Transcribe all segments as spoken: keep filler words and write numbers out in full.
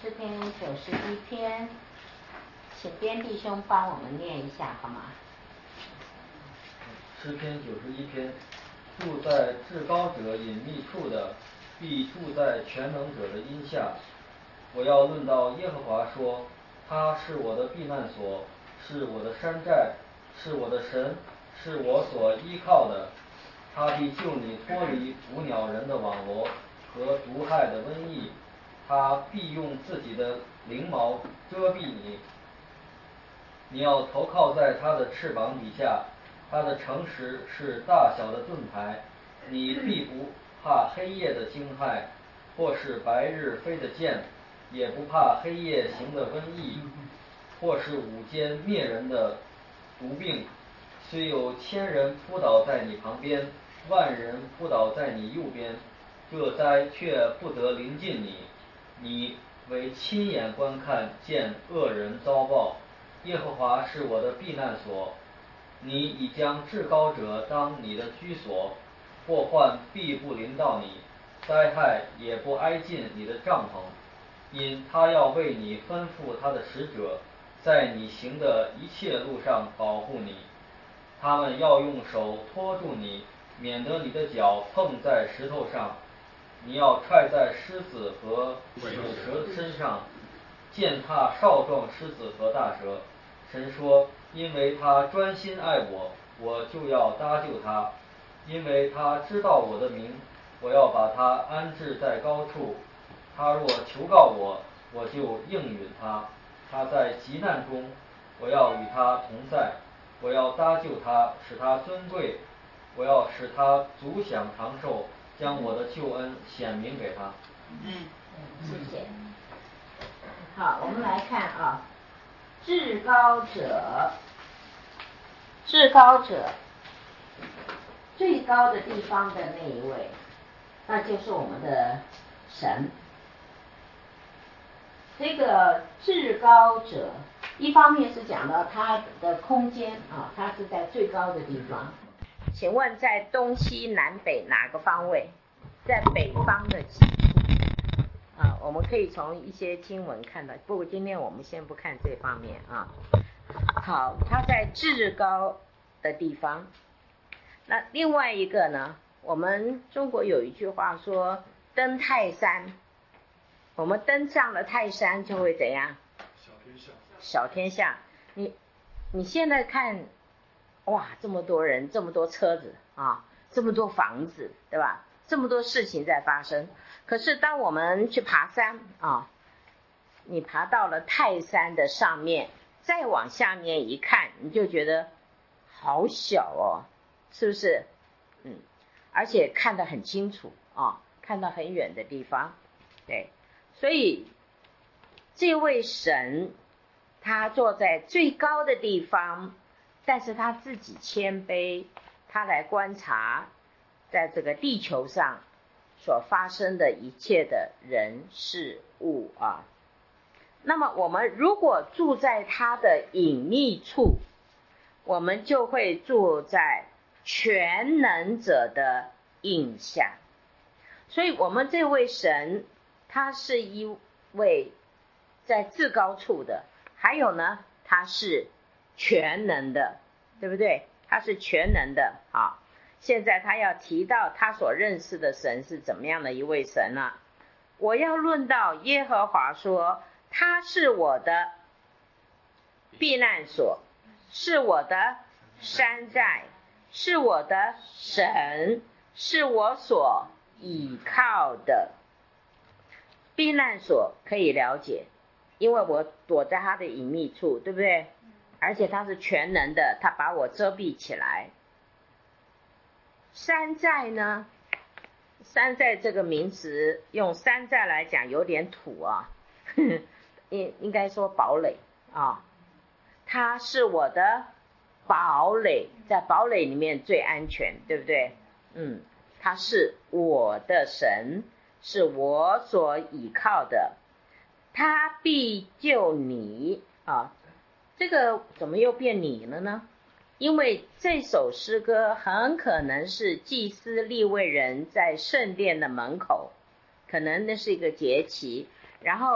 诗篇九十一篇，请边弟兄帮我们念一下好吗？ 诗篇九十一篇，住在至高者隐秘处的，必住在全能者的荫下。我要论到耶和华说，他是我的避难所，是我的山寨，是我的神，是我所依靠的。他必救你脱离捕鸟人的网罗和毒害的瘟疫，他必用自己的翎毛遮蔽你。你要投靠在他的翅膀底下，他的诚实是大小的盾牌，你必不怕黑夜的惊骇，或是白日飞的箭，也不怕黑夜行的瘟疫，或是午间灭人的毒病。虽有千人扑倒在你旁边，万人扑倒在你右边，这灾却不得临近你。你为亲眼观看，见恶人遭报。耶和华是我的避难所，你已将至高者当你的居所，祸患必不临到你，灾害也不挨近你的帐篷，因他要为你吩咐他的使者，在你行的一切路上保护你。他们要用手托住你，免得你的脚碰在石头上。你要踹在狮子和虎蛇身上，践踏少壮狮子和大蛇。神说，因为他专心爱我，我就要搭救他，因为他知道我的名，我要把他安置在高处。他若求告我，我就应允他。他在急难中，我要与他同在，我要搭救他，使他尊贵，我要使他足享长寿，将我的救恩显明给他。 嗯，谢谢。好，我们来看啊，至高者，至高者，最高的地方的那一位，那就是我们的神。这个至高者，一方面是讲到他的空间啊，他是在最高的地方。请问在东西南北哪个方位？在北方的几处？啊，我们可以从一些经文看到，不过今天我们先不看这方面啊。好，他在至高的地方。那另外一个呢，我们中国有一句话说，登泰山，我们登上了泰山就会怎样？ 小天下。 小天下。你你现在看，哇，这么多人，这么多车子啊，这么多房子，对吧？这么多事情在发生。可是当我们去爬山啊，你爬到了泰山的上面，再往下面一看，你就觉得好小哦，是不是？嗯，而且看得很清楚啊，看到很远的地方。对，所以这位神他坐在最高的地方，但是他自己谦卑，他来观察在这个地球上所发生的一切的人事物啊。那么我们如果住在他的隐秘处，我们就会住在全能者的荫下。所以我们这位神，他是一位在至高处的，还有呢，他是全能的，对不对？他是全能的啊。现在他要提到他所认识的神是怎么样的一位神呢、啊？我要论到耶和华说，他是我的避难所，是我的山寨，是我的神，是我所倚靠的。避难所可以了解，因为我躲在他的隐秘处，对不对？而且他是全能的，他把我遮蔽起来。山寨呢？山寨这个名词用山寨来讲有点土啊，应应该说堡垒啊。它是我的堡垒，在堡垒里面最安全，对不对？嗯，它是我的神，是我所倚靠的，他必救你啊。这个怎么又变你了呢？因为这首诗歌很可能是祭司利未人在圣殿的门口，可能那是一个节期，然后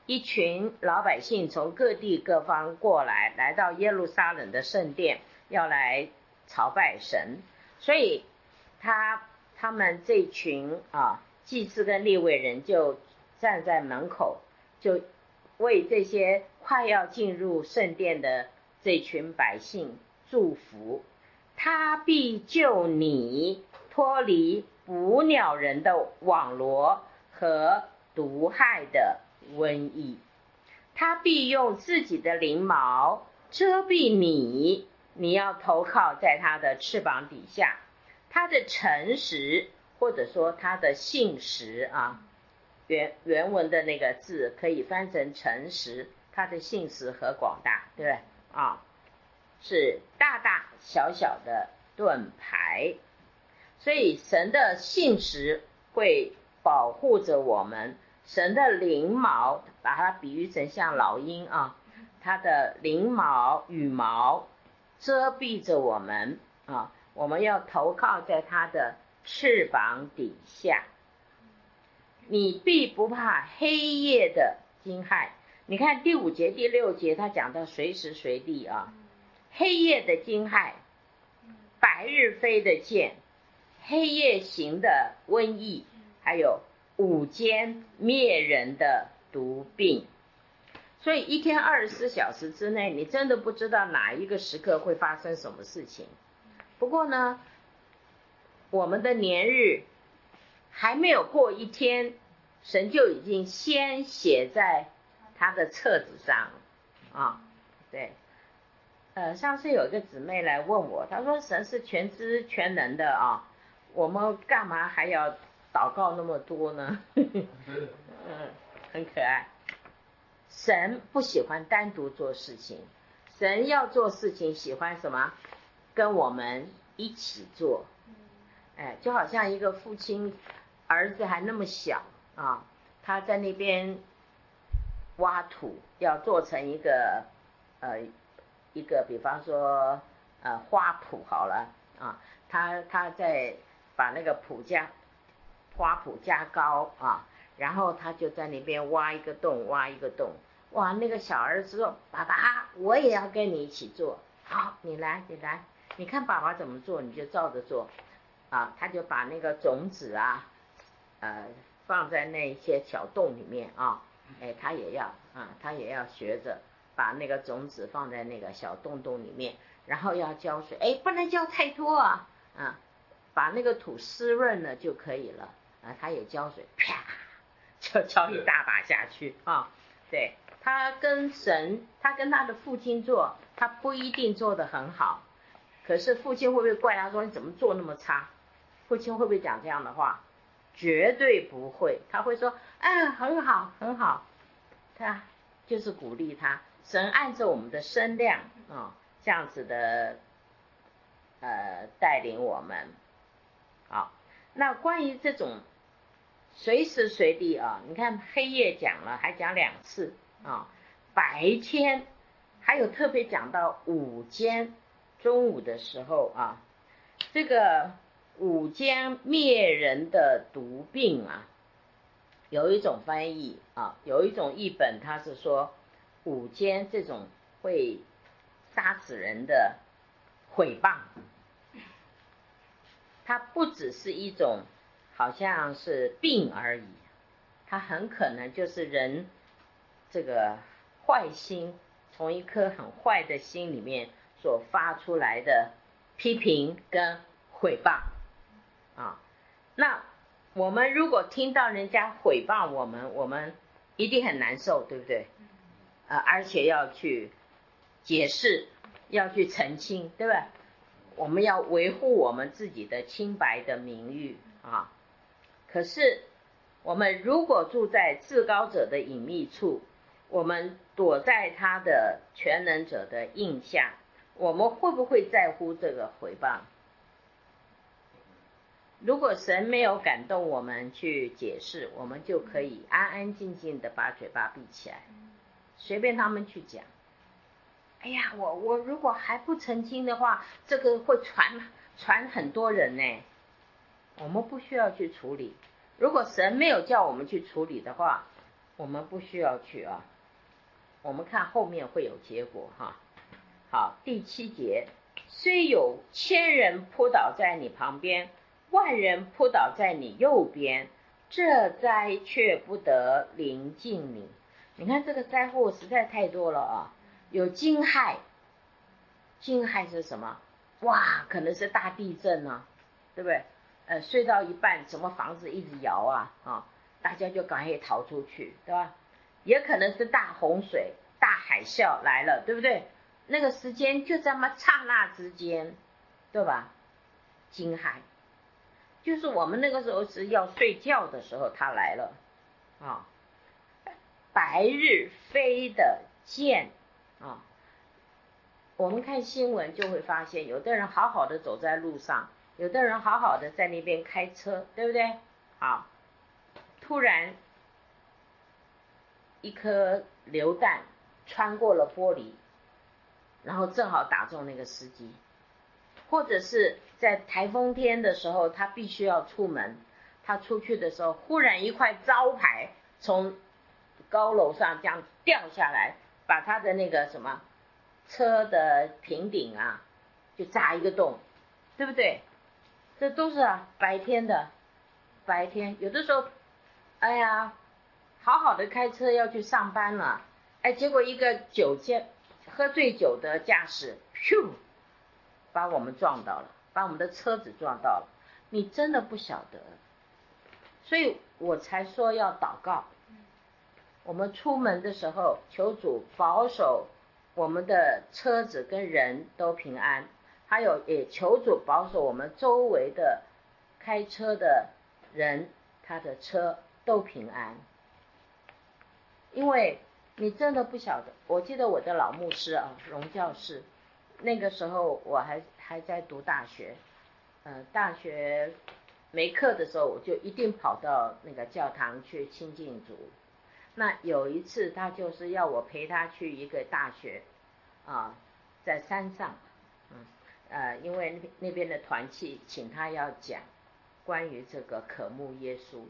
一群老百姓从各地各方过来，来到耶路撒冷的圣殿，要来朝拜神。所以他他们这群啊祭司跟利未人就站在门口，就为这些快要进入圣殿的这群百姓祝福。他必救你脱离捕鸟人的网罗和毒害的瘟疫，他必用自己的翎毛遮蔽你，你要投靠在他的翅膀底下。他的诚实，或者说他的信实啊，原原文的那个字可以翻成诚实，他的信实和广大，对不对啊？是大大小小的盾牌。所以神的信实会保护着我们，神的翎毛把它比喻成像老鹰啊，它的翎毛羽毛遮蔽着我们啊，我们要投靠在它的翅膀底下。你必不怕黑夜的惊骇。你看第五节第六节他讲到随时随地啊，黑夜的惊骇，白日飞的箭，黑夜行的瘟疫，还有午间灭人的毒病。所以一天二十四小时之内，你真的不知道哪一个时刻会发生什么事情。不过呢，我们的年日还没有过一天，神就已经先写在他的册子上啊。对，呃，上次有一个姊妹来问我，她说神是全知全能的啊，我们干嘛还要祷告那么多呢？嗯，很可爱。神不喜欢单独做事情，神要做事情喜欢什么？跟我们一起做。哎，就好像一个父亲，儿子还那么小啊，他在那边挖土，要做成一个呃一个，比方说呃花圃好了啊，他他在把那个圃加花圃加高啊，然后他就在那边挖一个洞，挖一个洞。哇，那个小儿子说：“爸爸，我也要跟你一起做。”好，你来，你来，你看爸爸怎么做，你就照着做。啊，他就把那个种子啊，呃，放在那些小洞里面啊，哎，他也要啊，他也要学着把那个种子放在那个小洞洞里面，然后要浇水，哎，不能浇太多啊，啊，把那个土湿润了就可以了啊，他也浇水，啪，就浇一大把下去啊，对，他跟神，他跟他的父亲做，他不一定做得很好，可是父亲会不会怪他说你怎么做那么差？父亲会不会讲这样的话？绝对不会，他会说，哎，很好，很好。他就是鼓励他。神按照我们的身量啊、哦，这样子的呃带领我们。好，那关于这种随时随地啊，你看黑夜讲了，还讲两次啊，白天还有特别讲到午间，中午的时候啊，这个。午间灭人的毒病啊，有一种翻译啊，有一种译本它是说午间这种会杀死人的毁谤，它不只是一种好像是病而已，它很可能就是人这个坏心，从一颗很坏的心里面所发出来的批评跟毁谤。啊，那我们如果听到人家毁谤我们，我们一定很难受，对不对？呃，而且要去解释，要去澄清，对吧？我们要维护我们自己的清白的名誉啊。可是我们如果住在至高者的隐秘处，我们躲在他的全能者的印下，我们会不会在乎这个毁谤？如果神没有感动我们去解释，我们就可以安安静静的把嘴巴闭起来，随便他们去讲。哎呀，我我如果还不澄清的话，这个会传传很多人呢。我们不需要去处理。如果神没有叫我们去处理的话， 我们不需要去啊，我们看后面会有结果哈。好，第七节，虽有千人扑倒在你旁边，万人扑倒在你右边，这灾却不得临近你。你看这个灾祸实在太多了啊！有惊骇，惊骇是什么？哇，可能是大地震啊，对不对？呃，睡到一半，什么房子一直摇啊，啊，大家就赶快逃出去，对吧？也可能是大洪水、大海啸来了，对不对？那个时间就这么刹那之间，对吧？惊骇，就是我们那个时候是要睡觉的时候，他来了啊。白日飞的箭啊，我们看新闻就会发现，有的人好好的走在路上，有的人好好的在那边开车，对不对？好，突然一颗榴弹穿过了玻璃，然后正好打中那个司机，或者是在台风天的时候，他必须要出门，他出去的时候，忽然一块招牌从高楼上这样掉下来，把他的那个什么车的平顶啊，就炸一个洞，对不对？这都是啊，白天的，白天有的时候，哎呀，好好的开车要去上班了，哎，结果一个酒驾喝醉酒的驾驶，咻，把我们撞到了，把我们的车子撞到了，你真的不晓得，所以我才说要祷告。我们出门的时候，求主保守我们的车子跟人都平安，还有也求主保守我们周围的开车的人，他的车都平安。因为你真的不晓得，我记得我的老牧师啊，荣教士，那个时候我还还在读大学，呃，大学没课的时候，我就一定跑到那个教堂去亲近主。那有一次他就是要我陪他去一个大学啊，在山上，嗯呃，因为那边的团契请他要讲关于这个渴慕耶稣。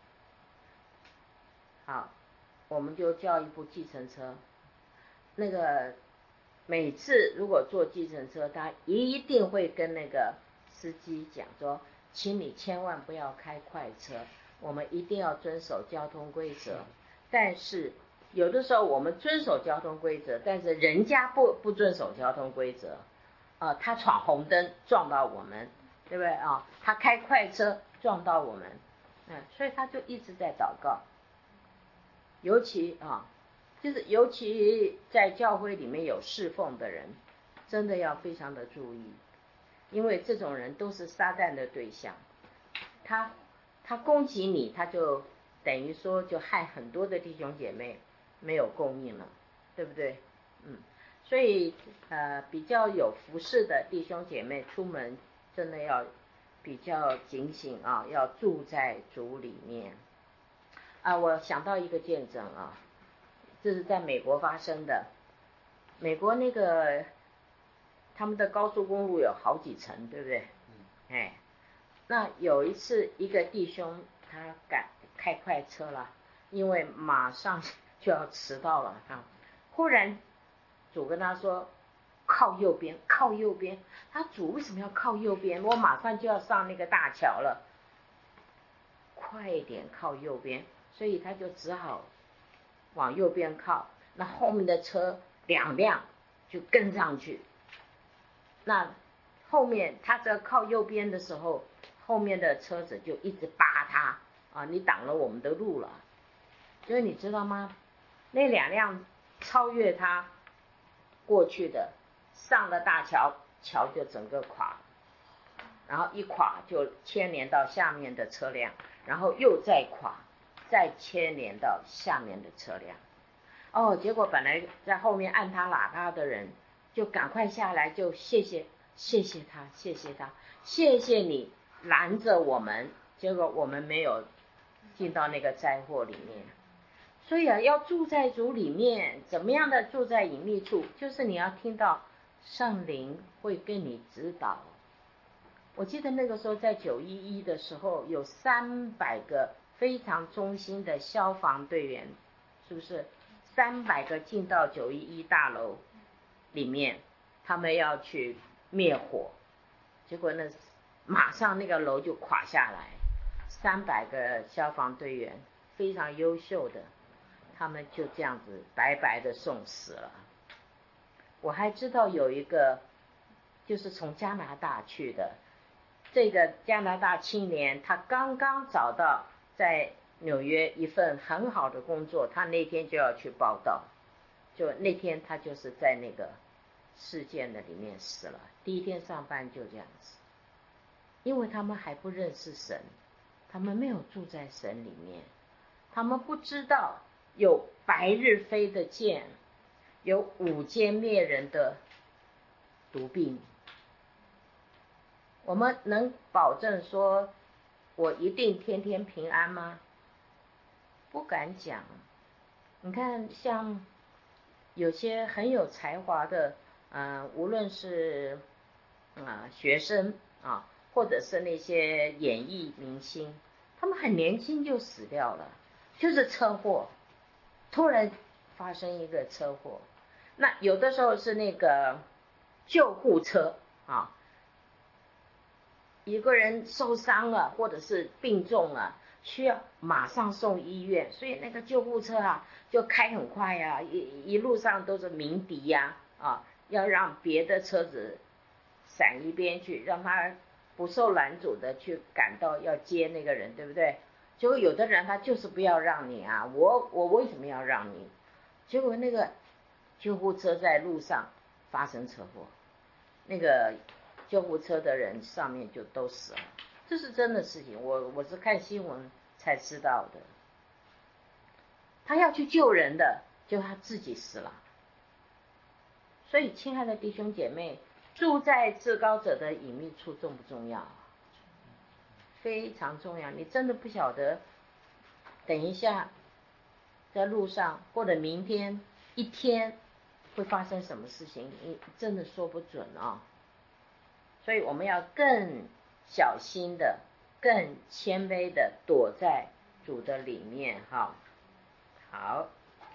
好，我们就叫一部计程车，那个每次如果坐计程车，他一定会跟那个司机讲说，请你千万不要开快车，我们一定要遵守交通规则。但是有的时候我们遵守交通规则，但是人家不不遵守交通规则，呃，他闯红灯撞到我们，对不对啊？他开快车撞到我们，嗯，所以他就一直在祷告。尤其啊，就是尤其在教会里面有侍奉的人，真的要非常的注意，因为这种人都是撒旦的对象，他他攻击你，他就等于说就害很多的弟兄姐妹没有供应了，对不对？嗯，所以呃比较有服侍的弟兄姐妹出门真的要比较警醒啊，要住在主里面。啊，我想到一个见证啊，这是在美国发生的。美国那个他们的高速公路有好几层，对不对？哎，那有一次一个弟兄他赶开快车了，因为马上就要迟到了啊，忽然主跟他说靠右边，靠右边。他主为什么要靠右边？我马上就要上那个大桥了，快一点靠右边。所以他就只好往右边靠，那后面的车两辆就跟上去。那后面他只要靠右边的时候，后面的车子就一直扒他啊，你挡了我们的路了。所以你知道吗？那两辆超越他过去的，上了大桥，桥就整个垮，然后一垮就牵连到下面的车辆，然后又再垮，再牵连到下面的车辆。哦，结果本来在后面按他喇叭的人就赶快下来，就谢谢谢谢他，谢谢他，谢谢你拦着我们，结果我们没有进到那个灾祸里面。所以啊，要住在主里面，怎么样的住在隐秘处？就是你要听到圣灵会跟你指导。我记得那个时候在九一一的时候，有三百个非常忠心的消防队员是不是？三百个进到九一一大楼里面，他们要去灭火，结果呢，马上那个楼就垮下来。三百个消防队员非常优秀的，他们就这样子白白的送死了。我还知道有一个就是从加拿大去的，这个加拿大青年，他刚刚找到在纽约一份很好的工作，他那天就要去报道，就那天他就是在那个事件的里面死了。第一天上班就这样子，因为他们还不认识神，他们没有住在神里面，他们不知道有白日飞的箭，有午间灭人的毒病。我们能保证说我一定天天平安吗？不敢讲。你看像有些很有才华的呃，无论是啊、呃、学生啊，或者是那些演艺明星，他们很年轻就死掉了，就是车祸，突然发生一个车祸。那有的时候是那个救护车啊，一个人受伤了或者是病重了，需要马上送医院，所以那个救护车啊就开很快啊，一一路上都是鸣笛呀 啊, 啊，要让别的车子闪一边去，让他不受拦阻的去赶到要接那个人，对不对？结果有的人他就是不要让你啊，我我为什么要让你？结果那个救护车在路上发生车祸，那个救护车的人上面就都死了，这是真的事情，我我是看新闻才知道的。他要去救人的，就他自己死了。所以亲爱的弟兄姐妹，住在至高者的隐秘处重不重要？非常重要。你真的不晓得等一下在路上或者明天一天会发生什么事情，你真的说不准啊。所以我们要更小心的，更谦卑的躲在主的里面哈。好，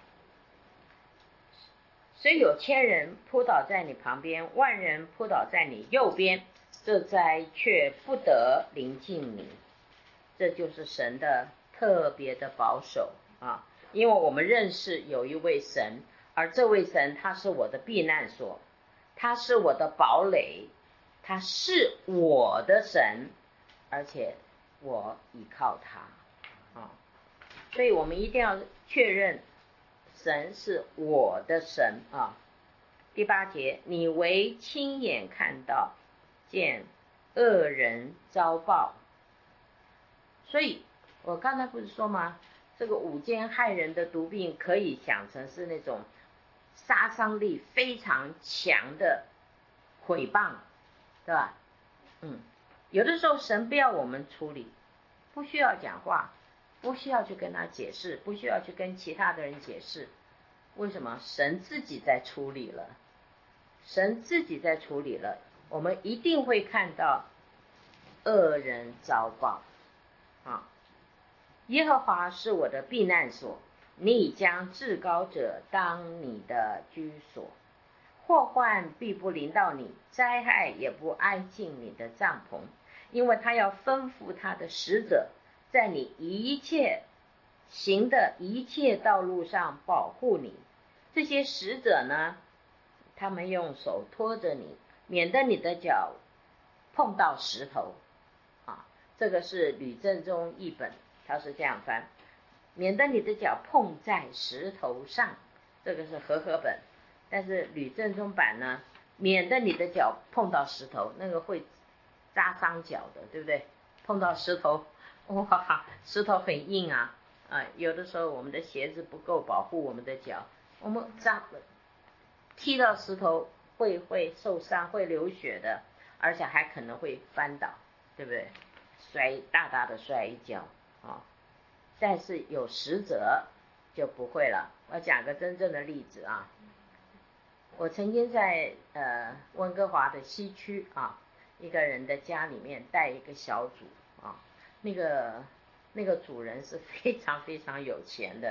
虽有千人扑倒在你旁边，万人扑倒在你右边，这灾却不得临近你。这就是神的特别的保守啊！因为我们认识有一位神，而这位神他是我的避难所，他是我的堡垒，他是我的神，而且我依靠他啊！所以我们一定要确认神是我的神啊！第八节，你为亲眼看到，见恶人遭报。所以我刚才不是说吗？这个午间害人的毒病可以想成是那种杀伤力非常强的毁谤，对吧？嗯，有的时候神不要我们处理，不需要讲话，不需要去跟他解释，不需要去跟其他的人解释。为什么？神自己在处理了，神自己在处理了，我们一定会看到恶人遭报啊！耶和华是我的避难所，你已将至高者当你的居所，祸患必不临到你，灾害也不挨近你的帐篷，因为他要吩咐他的使者，在你一切行的一切道路上保护你。这些使者呢，他们用手托着你，免得你的脚碰到石头啊。这个是吕正中译本，他是这样翻，免得你的脚碰在石头上，这个是和合本。但是吕正中版呢，免得你的脚碰到石头，那个会扎伤脚的，对不对？碰到石头，哇，石头很硬啊，啊，有的时候我们的鞋子不够保护我们的脚，我们扎踢到石头会会受伤，会流血的，而且还可能会翻倒，对不对？摔大大的摔一跤啊！但是有使者就不会了。我讲个真正的例子啊，我曾经在呃温哥华的西区啊，一个人的家里面带一个小组啊，那个那个主人是非常非常有钱的，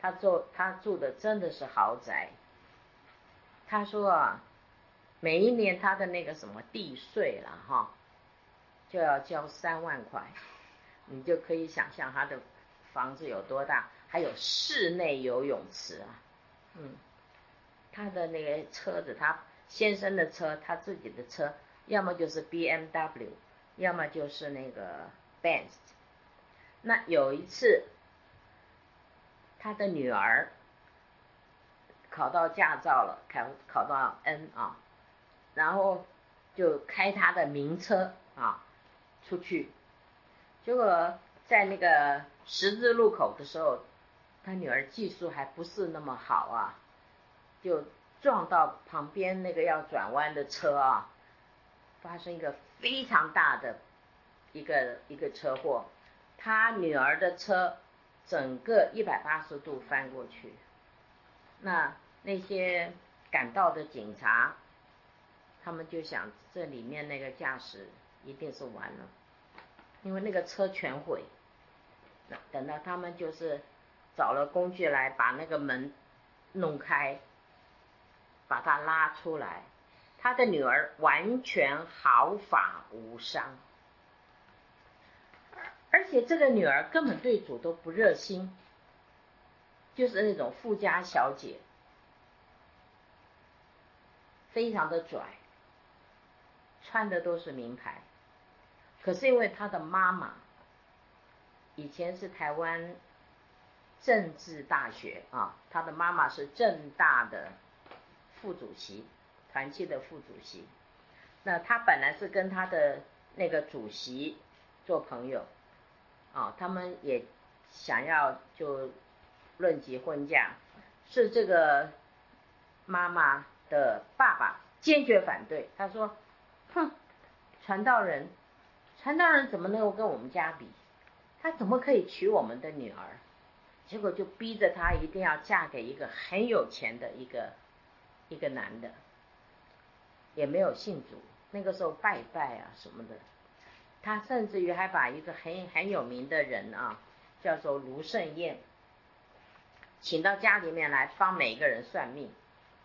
他住他住的真的是豪宅。他说啊，每一年他的那个什么地税了哈，就要交三万块，你就可以想象他的房子有多大，还有室内游泳池啊，嗯，他的那个车子，他先生的车，他自己的车，要么就是 B M W， 要么就是那个 Benz。那有一次，他的女儿考到驾照了，考考到 N 啊，然后就开他的名车啊出去，结果在那个十字路口的时候，他女儿技术还不是那么好啊，就撞到旁边那个要转弯的车啊，发生一个非常大的一个一个车祸，他女儿的车整个一百八十度翻过去。那那些赶到的警察，他们就想这里面那个驾驶一定是完了，因为那个车全毁。等到他们就是找了工具来把那个门弄开，把他拉出来，他的女儿完全毫发无伤，而且这个女儿根本对主都不热心，就是那种富家小姐，非常的拽，穿的都是名牌。可是因为她的妈妈以前是台湾政治大学啊，她的妈妈是政大的副主席，团契的副主席。那她本来是跟她的那个主席做朋友啊，他们也想要就论及婚嫁，是这个妈妈的爸爸坚决反对。他说：“哼，传道人，传道人怎么能够跟我们家比？他怎么可以娶我们的女儿？”结果就逼着她一定要嫁给一个很有钱的一个一个男的，也没有信主，那个时候拜拜啊什么的。他甚至于还把一个很很有名的人啊，叫做卢胜彦，请到家里面来帮每一个人算命。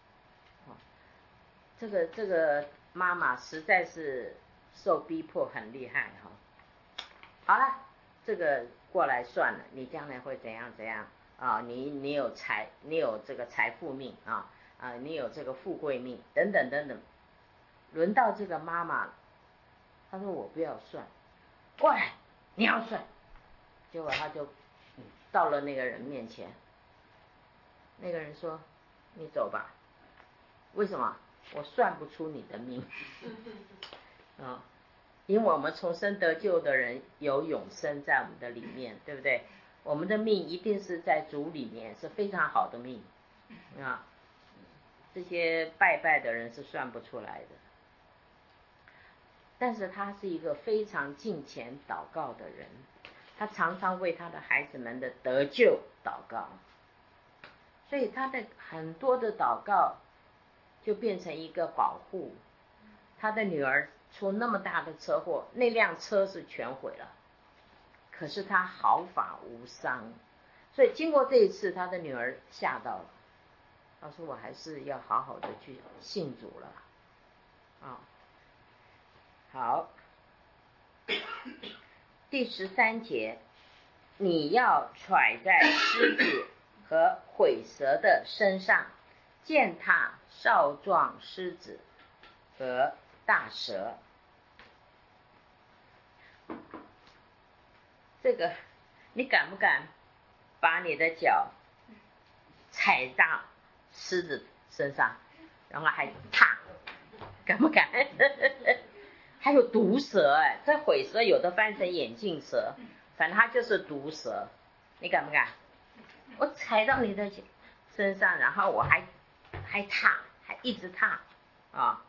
这个这个妈妈实在是受逼迫很厉害哈。好了，这个过来算了，你将来会怎样怎样啊？你你有财，你有这个财富命啊啊，你有这个富贵命等等等等。轮到这个妈妈，她说我不要算，过来，你要算。结果她就、嗯、到了那个人面前，那个人说：“你走吧。”为什么？我算不出你的命啊。因为我们重生得救的人有永生在我们的里面，对不对？我们的命一定是在主里面，是非常好的命啊。这些拜拜的人是算不出来的。但是他是一个非常敬虔祷告的人，他常常为他的孩子们的得救祷告，所以他的很多的祷告就变成一个保护。他的女儿出那么大的车祸，那辆车是全毁了，可是他毫发无伤。所以经过这一次，他的女儿吓到了，他说我还是要好好的去信主了啊。好，第十三节，你要踹在狮子和毁蛇的身上，践踏少壮狮子和大蛇。这个你敢不敢把你的脚踩到狮子身上，然后还踏，敢不敢？还有毒蛇，哎，这毁蛇有的翻成眼镜蛇，反正它就是毒蛇，你敢不敢？我踩到你的身上，然后我还还踏，还一直踏啊！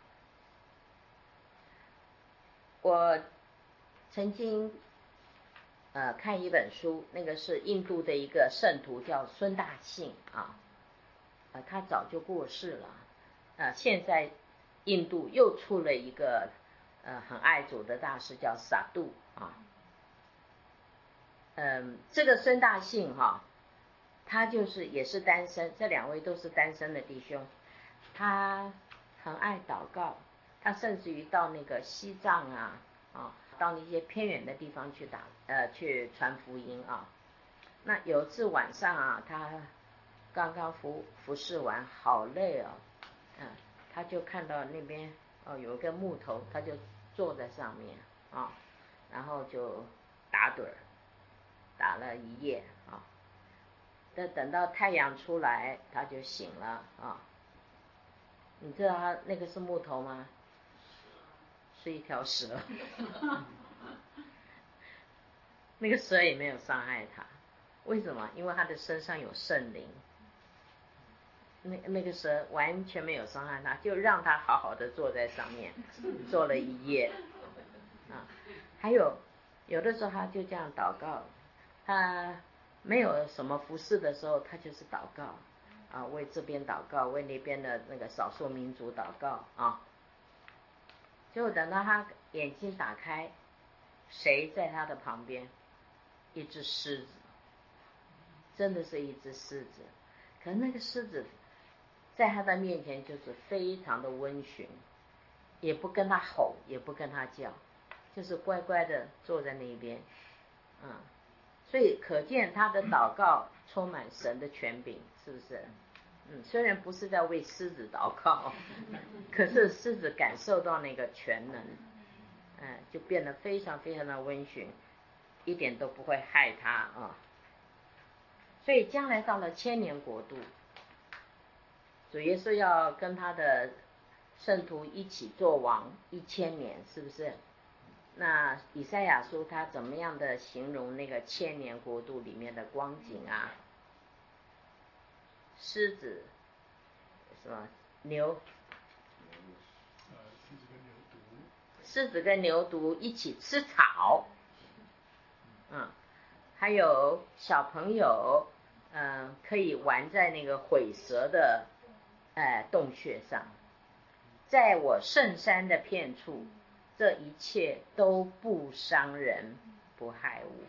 我曾经呃看一本书，那个是印度的一个圣徒叫孙大信啊，呃他早就过世了，呃现在印度又出了一个呃很爱主的大师叫萨杜啊，嗯、呃、这个孙大信哈、啊， 他就是也是单身，这两位都是单身的弟兄，他很爱祷告，他甚至于到那个西藏啊啊，到那些偏远的地方去打呃去传福音啊。那有一次晚上啊，他刚刚服服侍完，好累哦，嗯，他就看到那边哦有一个木头，他就坐在上面啊，然后就打盹儿，打了一夜啊。等等到太阳出来，他就醒了啊。你知道他那个是木头吗？是一条蛇。那个蛇也没有伤害他，为什么？因为他的身上有圣灵。那那个蛇完全没有伤害他，就让他好好的坐在上面，坐了一夜啊。还有有的时候他就这样祷告，他没有什么服侍的时候，他就是祷告啊，为这边祷告，为那边的那个少数民族祷告啊。结果等到他眼睛打开，谁在他的旁边？一只狮子，真的是一只狮子。可是那个狮子在他的面前就是非常的温驯，也不跟他吼，也不跟他叫，就是乖乖的坐在那边。嗯，所以可见他的祷告充满神的权柄，是不是？嗯，虽然不是在为狮子祷告，可是狮子感受到那个全能，嗯，就变得非常非常的温驯，一点都不会害他啊。所以将来到了千年国度，主耶稣要跟他的圣徒一起做王一千年，是不是？那以赛亚书他怎么样的形容那个千年国度里面的光景啊？狮子什么牛？狮子跟牛犊一起吃草，嗯，还有小朋友，嗯，可以玩在那个毁蛇的，呃，洞穴上。在我圣山的片处，这一切都不伤人，不害物。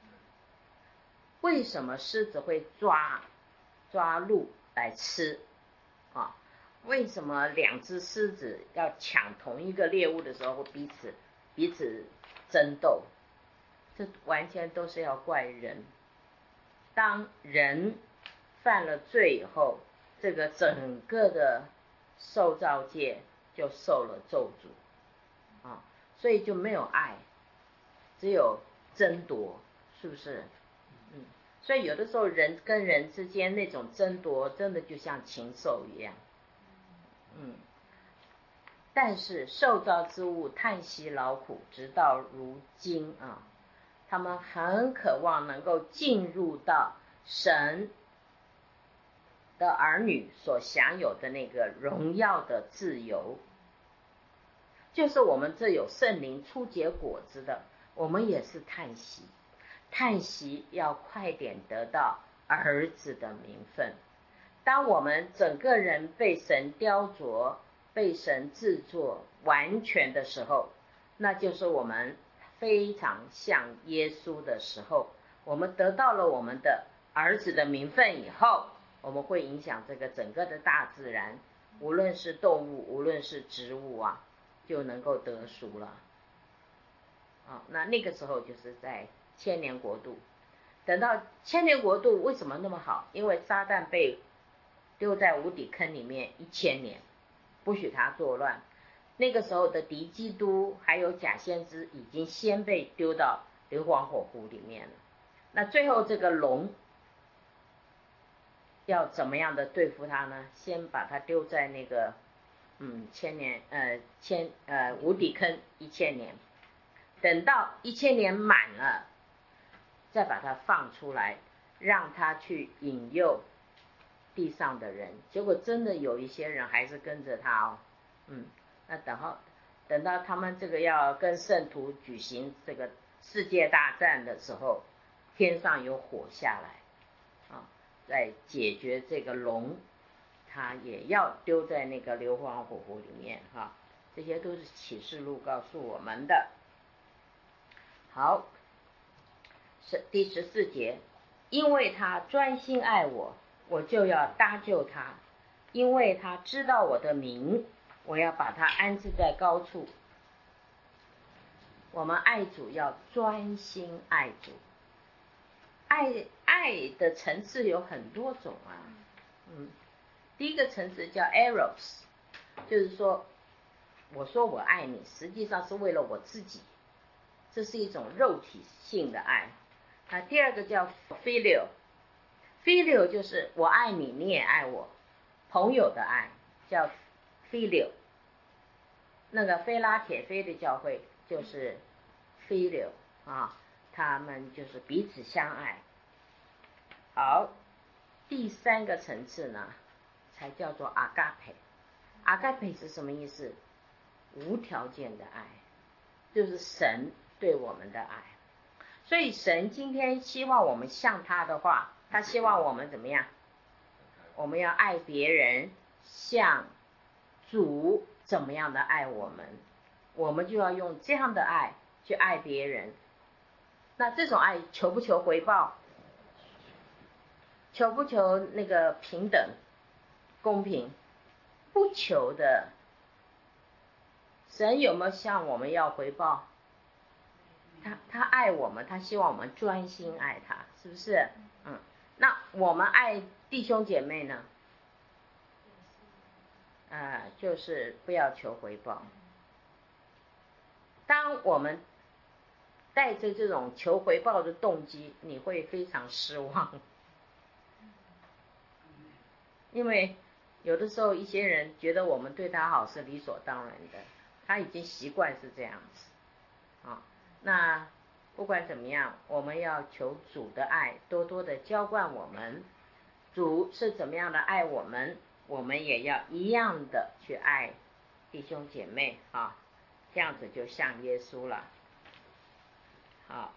为什么狮子会抓抓鹿来吃啊？为什么两只狮子要抢同一个猎物的时候会彼此彼此争斗？这完全都是要怪人。当人犯了罪以后，这个整个的受造界就受了咒诅啊，所以就没有爱，只有争夺，是不是？嗯，所以有的时候人跟人之间那种争夺，真的就像禽兽一样。嗯，但是受造之物叹息劳苦，直到如今啊，他们很渴望能够进入到神的儿女所享有的那个荣耀的自由。就是我们这有圣灵初结果子的，我们也是叹息，叹息要快点得到儿子的名分。当我们整个人被神雕琢，被神制作完全的时候，那就是我们非常像耶稣的时候，我们得到了我们的儿子的名分以后，我们会影响这个整个的大自然，无论是动物，无论是植物啊，就能够得赎了。啊，那那个时候就是在千年国度。等到千年国度为什么那么好？因为撒旦被丢在无底坑里面一千年，不许他作乱。那个时候的敌基督还有假先知已经先被丢到硫磺火湖里面了。那最后这个龙要怎么样的对付他呢？先把他丢在那个嗯千年呃千呃无底坑一千年，等到一千年满了，再把他放出来，让他去引诱地上的人。结果真的有一些人还是跟着他哦，嗯，那等到等到他们这个要跟圣徒举行这个世界大战的时候，天上有火下来啊，在解决这个龙，他也要丢在那个硫磺火湖里面哈、啊，这些都是启示录告诉我们的。好，是第十四节， 因为他专心爱我，我就要搭救他；因为他知道我的名，我要把他安置在高处。我们爱主要专心爱主，爱爱的层次有很多种啊。嗯，第一个层次叫 eros， 就是说，我说我爱你，实际上是为了我自己，这是一种肉体性的爱。啊，第二个叫 filial， filial 就是我爱你，你也爱我，朋友的爱叫 filial。那个菲拉铁菲的教会就是 filial 啊，他们就是彼此相爱。好，第三个层次呢，才叫做阿嘎培。阿嘎培是什么意思？无条件的爱，就是神对我们的爱。所以神今天希望我们像他的话，他希望我们怎么样？我们要爱别人，像主怎么样的爱我们，我们就要用这样的爱去爱别人。那这种爱求不求回报？求不求那个平等、公平？不求的。神有没有向我们要回报？他他爱我们，他希望我们专心爱他，是不是？嗯，那我们爱弟兄姐妹呢？呃，就是不要求回报。当我们带着这种求回报的动机，你会非常失望，因为有的时候一些人觉得我们对他好是理所当然的，他已经习惯是这样子啊。那不管怎么样，我们要求主的爱多多的浇灌我们。主是怎么样的爱我们，我们也要一样的去爱弟兄姐妹啊，这样子就像耶稣了。好，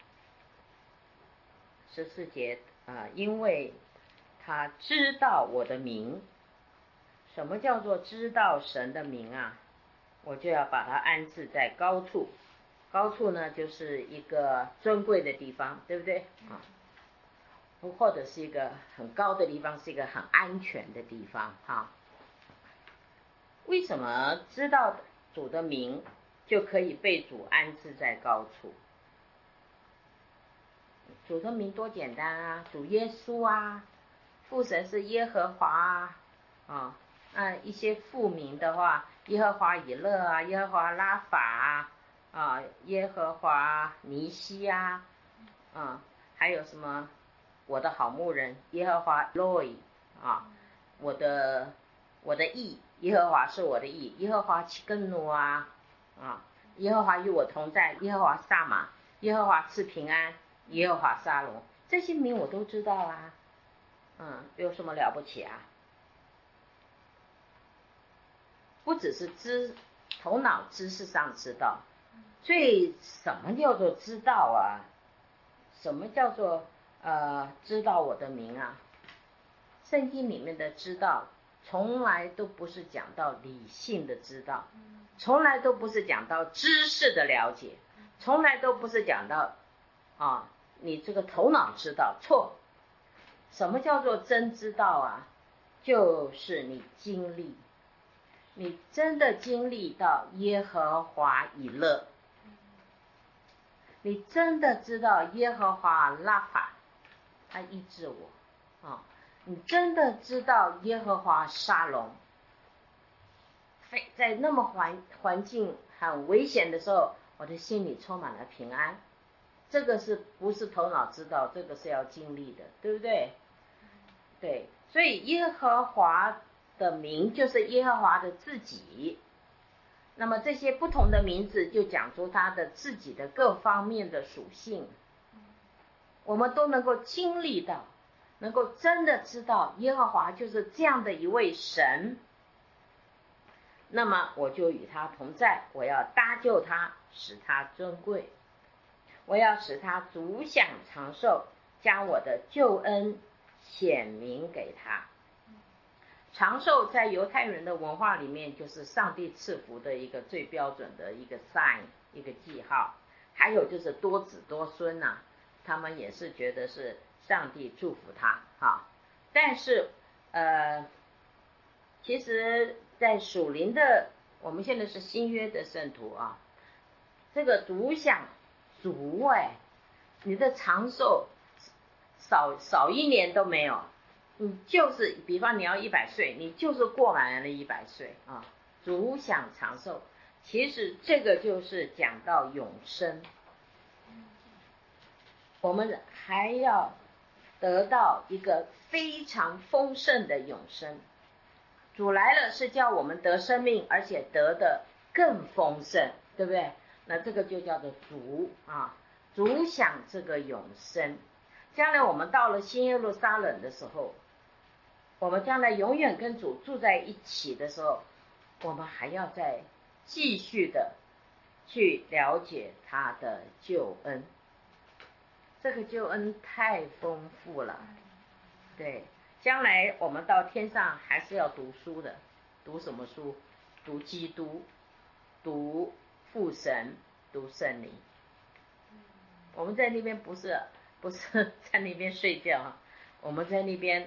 十四节啊、呃，因为他知道我的名。什么叫做知道神的名啊？我就要把它安置在高处。高处呢，就是一个尊贵的地方，对不对啊？或者是一个很高的地方，是一个很安全的地方哈。为什么知道主的名就可以被主安置在高处？主的名多简单啊，主耶稣啊，父神是耶和华啊，啊，那一些父名的话，耶和华以勒啊，耶和华拉法啊，啊，耶和华尼西啊，啊，还有什么？我的好牧人耶和华 Loi 啊，我的我的义，耶和华是我的义，耶和华齐根努啊，啊，耶和华与我同在，耶和华撒玛，耶和华赐平安，耶和华沙龙，这些名我都知道啊，嗯，有什么了不起啊？不只是知头脑知识上知道，所以什么叫做知道啊？什么叫做呃，知道我的名啊？圣经里面的知道，从来都不是讲到理性的知道，从来都不是讲到知识的了解，从来都不是讲到啊，你这个头脑知道，错。什么叫做真知道啊？就是你经历，你真的经历到耶和华以勒，你真的知道耶和华拉法，他医治我啊！你真的知道耶和华沙龙，在那么环环境很危险的时候，我的心里充满了平安。这个是不是头脑知道？这个是要经历的，对不对？对，所以耶和华的名就是耶和华的自己。那么这些不同的名字就讲出他的自己的各方面的属性，我们都能够经历到，能够真的知道耶和华就是这样的一位神。那么我就与他同在，我要搭救他，使他尊贵，我要使他足享长寿，将我的救恩显明给他。长寿在犹太人的文化里面就是上帝赐福的一个最标准的一个 sign， 一个记号。还有就是多子多孙啊，他们也是觉得是上帝祝福他哈。但是呃，其实在属灵的，我们现在是新约的圣徒啊，这个主享足哎，你的长寿少少一年都没有，你就是比方你要一百岁，你就是过满了一百岁啊，主享长寿。其实这个就是讲到永生，我们还要得到一个非常丰盛的永生。主来了是叫我们得生命，而且得的更丰盛，对不对？那这个就叫做主啊，主享这个永生。将来我们到了新耶路撒冷的时候，我们将来永远跟主住在一起的时候，我们还要再继续的去了解他的救恩。这个救恩太丰富了，对，将来我们到天上还是要读书的。读什么书？读基督，读父神，读圣灵。我们在那边不是不是在那边睡觉，我们在那边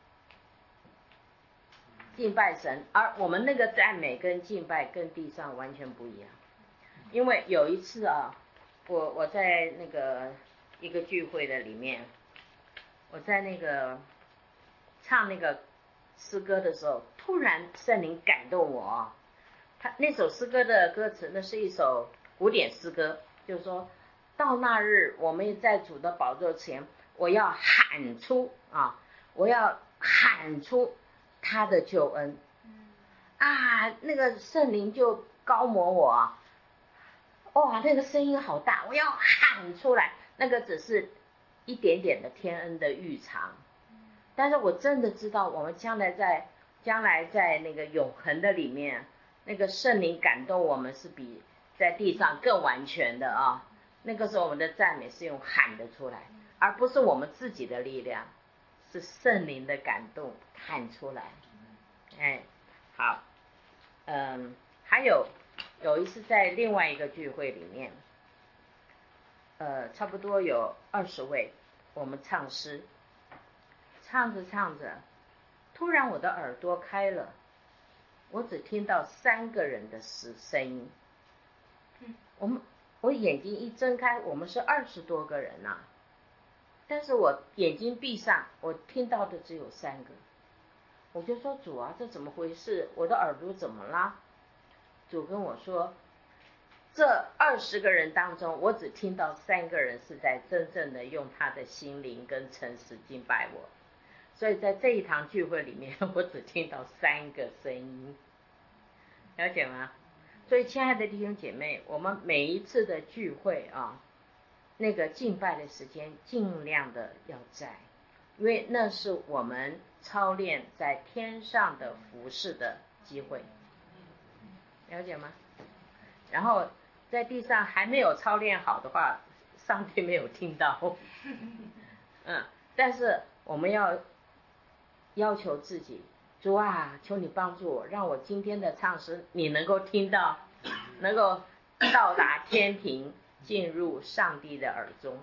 敬拜神，而我们那个赞美跟敬拜跟地上完全不一样。因为有一次啊，我我在那个一个聚会的里面，我在那个唱那个诗歌的时候，突然圣灵感动我啊。他那首诗歌的歌词，那是一首古典诗歌，就是说到那日，我们在主的宝座前，我要喊出啊，我要喊出他的救恩啊，那个圣灵就高摩我啊，哇，那个声音好大，我要喊出来。那个只是一点点的天恩的预尝，但是我真的知道，我们将来在将来在那个永恒的里面，那个圣灵感动我们是比在地上更完全的啊。那个时候我们的赞美是用喊的出来，而不是我们自己的力量，是圣灵的感动喊出来。哎，好，嗯，还有有一次在另外一个聚会里面，呃，差不多有二十位，我们唱诗，唱着唱着，突然我的耳朵开了，我只听到三个人的声音。我们我眼睛一睁开，我们是二十多个人啊，但是我眼睛闭上，我听到的只有三个。我就说主啊，这怎么回事？我的耳朵怎么啦？主跟我说，这二十个人当中，我只听到三个人是在真正的用他的心灵跟诚实敬拜我。所以在这一堂聚会里面，我只听到三个声音，了解吗？所以亲爱的弟兄姐妹，我们每一次的聚会啊，那个敬拜的时间尽量的要在，因为那是我们操练在天上的服事的机会，了解吗？然后在地上还没有操练好的话，上帝没有听到。嗯，但是我们要要求自己，主啊，求你帮助我，让我今天的唱诗你能够听到，能够到达天庭，进入上帝的耳中。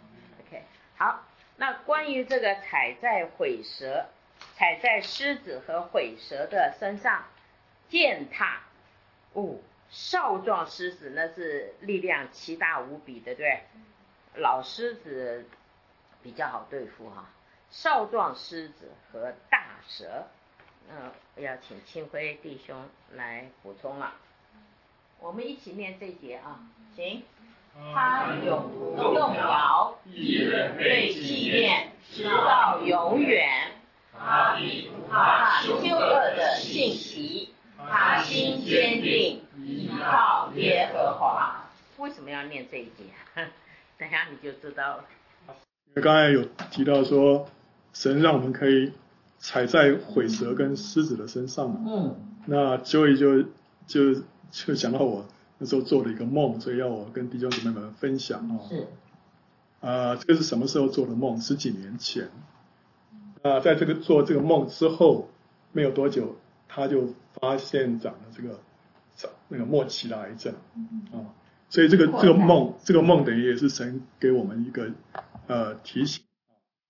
OK， 好，那关于这个踩在毁蛇踩在狮子和毁蛇的身上践踏，哦，少壮狮子那是力量奇大无比的，对，老狮子比较好对付哈、啊。少壮狮子和大蛇，嗯、呃，要请清辉弟兄来补充了。我们一起念这节啊，行。他永不动摇，一人被纪念，直到永远。他必不怕羞恶的信息，他心坚定，依靠耶和华。为什么要念这一节？等下你就知道了。 刚才有提到说，神让我们可以踩在毁蛇跟狮子的身上嘛。嗯。那 Joey 就就就想到我那时候做了一个梦，所以要我跟弟兄姊妹们分享哦。是。啊、呃，这个是什么时候做的梦？十几年前。啊、呃，在这个做这个梦之后，没有多久，他就发现长了这个长那个末期的癌症。嗯。哦，所以这个这个梦，这个梦等于也是神给我们一个呃提醒。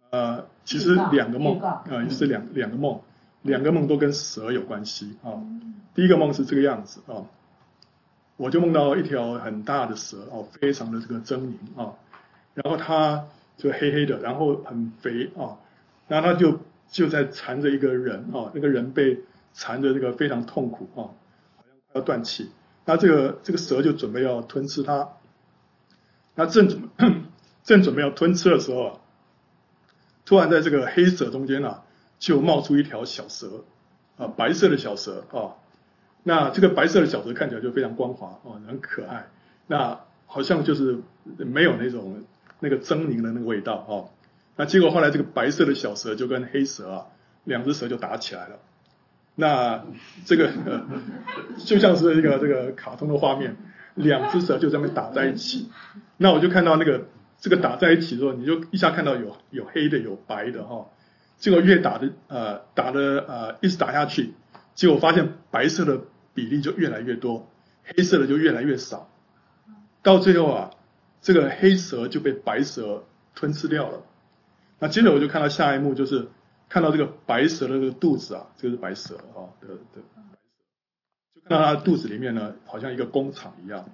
呃，其实两个梦，呃，是两两个梦，两个梦都跟蛇有关系啊、哦。第一个梦是这个样子啊、哦，我就梦到一条很大的蛇哦，非常的这个狰狞啊、哦，然后它就黑黑的，然后很肥啊、哦，然后它就就在缠着一个人啊、哦，那个人被缠着这个非常痛苦啊、哦，好像快要断气。那这个这个蛇就准备要吞吃它，那正准正准备要吞吃的时候啊，突然在这个黑蛇中间啊，就冒出一条小蛇啊，白色的小蛇啊。那这个白色的小蛇看起来就非常光滑哦，很可爱。那好像就是没有那种那个狰狞的那个味道哦。那结果后来这个白色的小蛇就跟黑蛇啊，两只蛇就打起来了。那这个、呃、就像是一个这个卡通的画面，两只蛇就在那边打在一起。那我就看到那个这个打在一起的时候，你就一下看到有有黑的有白的哈、哦。结果越打的呃打的呃一直打下去，结果发现白色的比例就越来越多，黑色的就越来越少。到最后啊，这个黑蛇就被白蛇吞吃掉了。那接着我就看到下一幕，就是看到这个白蛇的这个肚子啊，这个是白蛇啊的的，就看到它的肚子里面呢，好像一个工厂一样，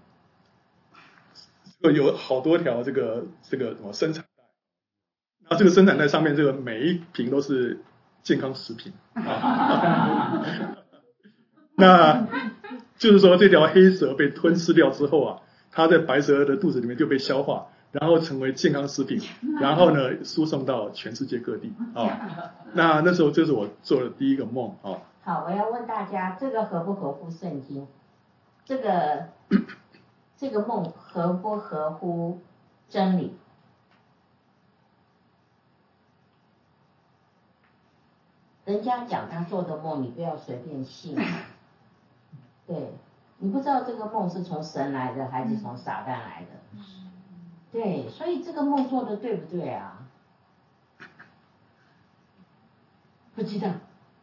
有好多条这个这个什么生产带，那这个生产带上面这个每一瓶都是健康食品啊。那就是说这条黑蛇被吞噬掉之后啊，它在白蛇的肚子里面就被消化，然后成为健康食品，然后呢输送到全世界各地啊。那那时候这是我做的第一个梦啊。 好，我要问大家，这个合不合乎圣经？这个这个梦合不合乎真理？人家讲他做的梦，你不要随便信。对，你不知道这个梦是从神来的还是从撒旦来的。对，所以这个梦做的对不对啊？不知道。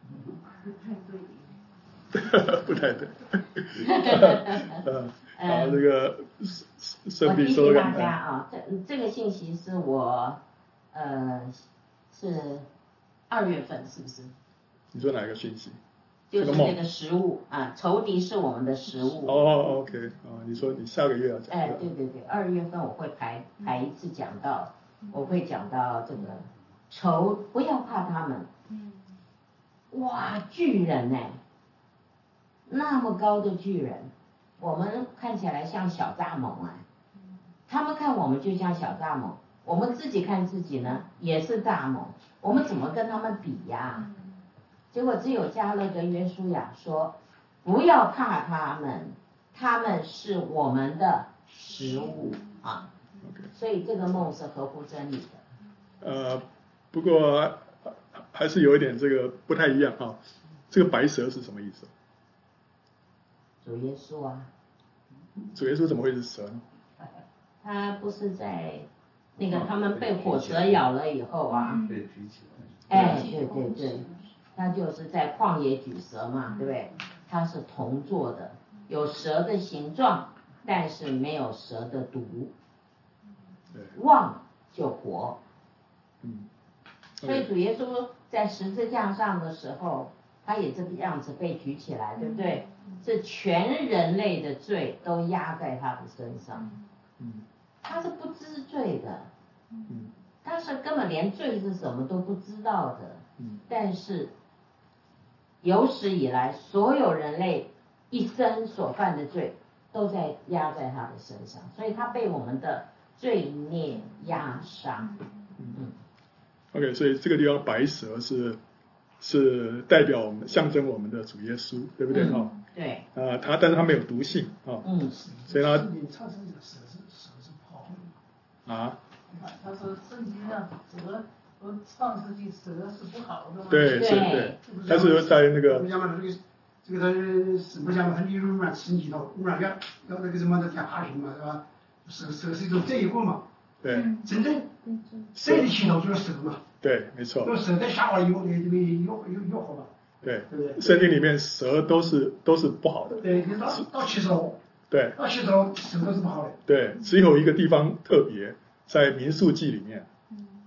不太对。嗯，好，这个我提醒大家啊，这这个信息是我呃是二月份，是不是？ 你说哪一个讯息？ 就是这个食物啊，仇敌是我们的食物。 哦 ，OK， 啊，你说你下个月要讲。 哎，对对对，二月份我会排排一次讲到，我会讲到这个仇，不要怕他们。哇，巨人哎，那么高的巨人，我们看起来像小蚱蜢啊，他们看我们就像小蚱蜢，我们自己看自己呢也是蚱蜢，我们怎么跟他们比呀？结果只有加勒跟约书亚说，不要怕他们，他们是我们的食物啊。所以这个梦是合乎真理的。 呃，不过还是有一点这个不太一样啊。这个白蛇是什么意思？ 主耶稣啊。 主耶稣怎么会是蛇呢？ 他不是在那个他们被火蛇咬了以后啊，被举起来。哎，对对对。他就是在旷野举蛇嘛，对不对？它是铜做的，有蛇的形状，但是没有蛇的毒。望就活。 嗯。 所以主耶稣在十字架上的时候，他也这个样子被举起来，对不对？是全人类的罪都压在他的身上。 嗯。 他是不知罪的。 嗯。 他是根本连罪是什么都不知道的。 嗯。但是有史以来，所有人类一生所犯的罪，都在压在他的身上，所以他被我们的罪孽压伤。 嗯 OK， 所以这个地方白蛇是是代表我们，象征我们的主耶稣，对不对？哈、 嗯。对。 啊、呃，它但是它没有毒性啊。 嗯。 所以它。 你唱圣经蛇是蛇是不好的。 啊。 他说圣经上蛇。创世纪蛇是不好的嘛？ 对，是，对。但是在那个。 不讲嘛，这个这个他是不讲嘛？他例如嘛，吃几头，污染要要那个什么的条哈型嘛，是吧？蛇蛇是一种罪过嘛。 对。 真正谁的起头就是蛇嘛。 对，没错。 那蛇在下完以后，这个又又又好嘛。 对。 对不对？ 圣经里面蛇都是都是不好的。 对，到到七十头。 对。 到七十头蛇都是不好的。 对，只有一个地方特别，在民数记里面。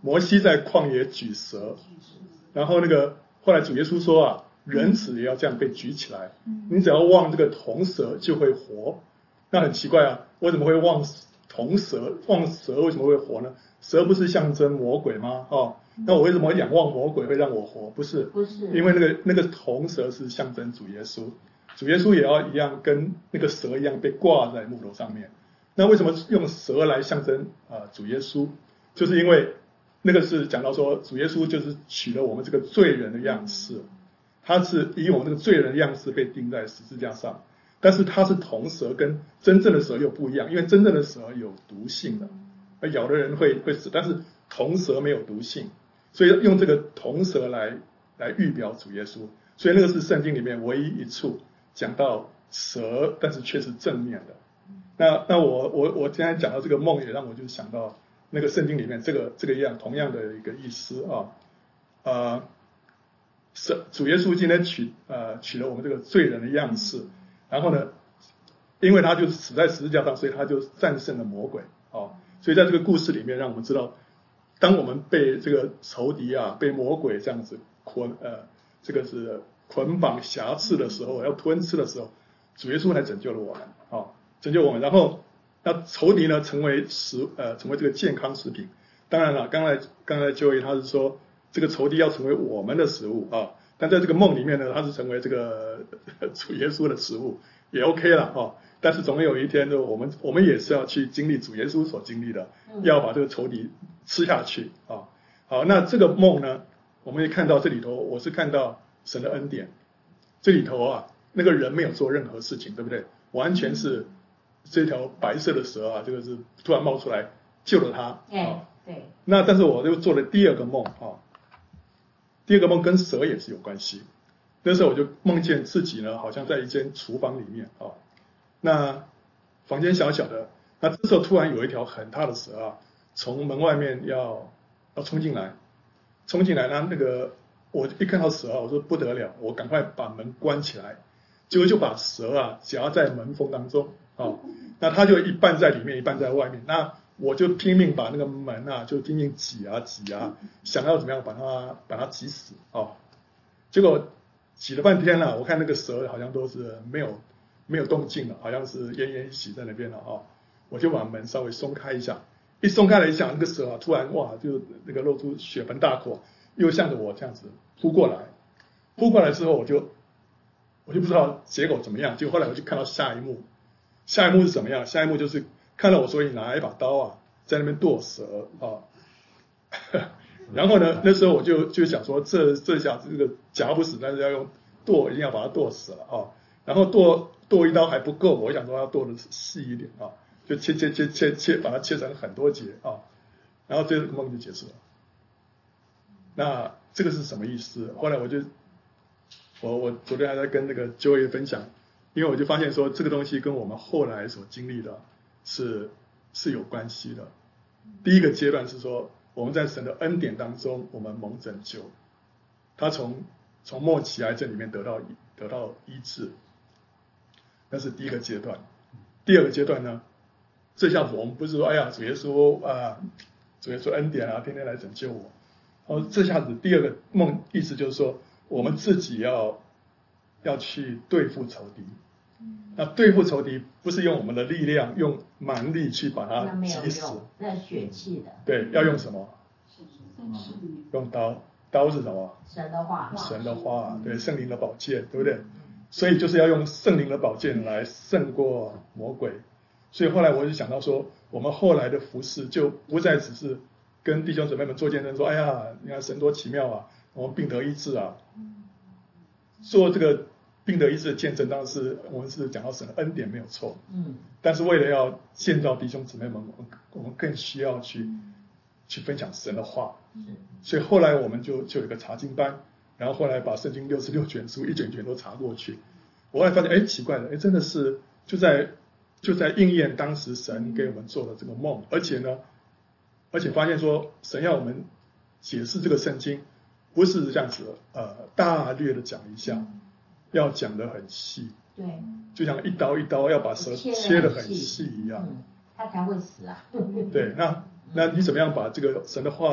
摩西在旷野举蛇，然后那个后来主耶稣说啊，人子也要这样被举起来，你只要望这个铜蛇就会活。那很奇怪啊，为什么会望铜蛇？望蛇为什么会活呢？蛇不是象征魔鬼吗？哦，那我为什么仰望魔鬼会让我活？不是， 不是， 因为那个那个铜蛇是象征主耶稣，主耶稣也要一样跟那个蛇一样被挂在木头上面。那为什么用蛇来象征啊、呃、主耶稣？就是因为那个是讲到说主耶稣就是取了我们这个罪人的样式，他是以我们这个罪人的样式被钉在十字架上，但是他是铜蛇，跟真正的蛇又不一样，因为真正的蛇有毒性的，咬的人会会死，但是铜蛇没有毒性，所以用这个铜蛇来来预表主耶稣，所以那个是圣经里面唯一一处讲到蛇，但是却是正面的。那那我我我今天讲到这个梦，也让我就想到那个圣经里面这个这个一样同样的一个意思啊，呃，是主耶稣今天取呃取了我们这个罪人的样式，然后呢，因为他就死在十字架上，所以他就战胜了魔鬼哦。所以在这个故事里面，让我们知道，当我们被这个仇敌啊，被魔鬼这样子捆呃这个是捆绑挟持的时候，要吞吃的时候，主耶稣来拯救了我们哦。拯救我们，然后那仇敌呢成为食呃成为这个健康食品。当然了，刚才刚才就业他是说这个仇敌要成为我们的食物啊，但在这个梦里面呢，他是成为这个主耶稣的食物，也 OK 了啊。但是总有一天呢，我们我们也是要去经历主耶稣所经历的，要把这个仇敌吃下去啊。好，那这个梦呢，我们也看到这里头，我是看到神的恩典，这里头啊，那个人没有做任何事情，对不对？完全是。这条白色的蛇啊，这个是突然冒出来救了他。 哎，对。 那但是我又做了第二个梦啊，第二个梦跟蛇也是有关系。那时候我就梦见自己呢，好像在一间厨房里面啊，那房间小小的，那这时候突然有一条很大的蛇啊，从门外面要要冲进来，冲进来，那那个我一看到蛇啊，我说不得了，我赶快把门关起来，结果就把蛇啊夹在门缝当中。哦，那他就一半在里面，一半在外面。那我就拼命把那个门啊，就拼命挤啊挤啊，想要怎么样把它把它挤死哦。结果挤了半天了，我看那个蛇好像都是没有没有动静了，好像是奄奄一息在那边了哦。我就把门稍微松开一下，一松开了一下，那个蛇啊突然哇，就那个露出血盆大口，又向着我这样子扑过来。扑过来之后，我就我就不知道结果怎么样。结果后来我就看到下一幕。下一幕是怎么样？下一幕就是看到我手里拿一把刀啊，在那边剁蛇啊。然后呢，那时候我就就想说，这这下这个夹不死，但是要用剁，一定要把它剁死了啊。然后剁剁一刀还不够，我想说要剁的细一点啊，就切切切切切，把它切成很多节啊。然后这个梦就结束了。那这个是什么意思？后来我就我我昨天还在跟那个 Joey 分享。因为我就发现说，这个东西跟我们后来所经历的是是有关系的。第一个阶段是说，我们在神的恩典当中，我们蒙拯救，他从从末期癌症里面得到得到医治，那是第一个阶段。第二个阶段呢，这下子我们不是说，哎呀，主耶稣啊，主耶稣恩典啊，天天来拯救我。哦，这下子第二个梦意思就是说，我们自己要要去对付仇敌。那对付仇敌不是用我们的力量，用蛮力去把它击死， 那血气的。 对，要用什么？用刀。刀是什么？ 神的话。 神的话，对，圣灵的宝剑，对不对？所以就是要用圣灵的宝剑来胜过魔鬼。所以后来我就想到说，我们后来的服事就不再只是跟弟兄姊妹们做见证说，哎呀，你看神多奇妙啊，我们病得医治啊。做这个病得医治的见证，当然是我们是讲到神的恩典没有错，嗯，但是为了要建造弟兄姊妹们，我们我们更需要去、嗯、去分享神的话，所以后来我们就就有一个查经班，然后后来把圣经六十六卷书一卷卷都查过去，我后来发现，哎，奇怪了，哎，真的是就在就在应验当时神给我们做的这个梦，而且呢，而且发现说神要我们解释这个圣经，不是这样子呃大略的讲一下。嗯，要讲得很细， 对， 就像一刀一刀要把蛇切得很细一样， 嗯，它才会死啊。 对，那那你怎么样把这个神的话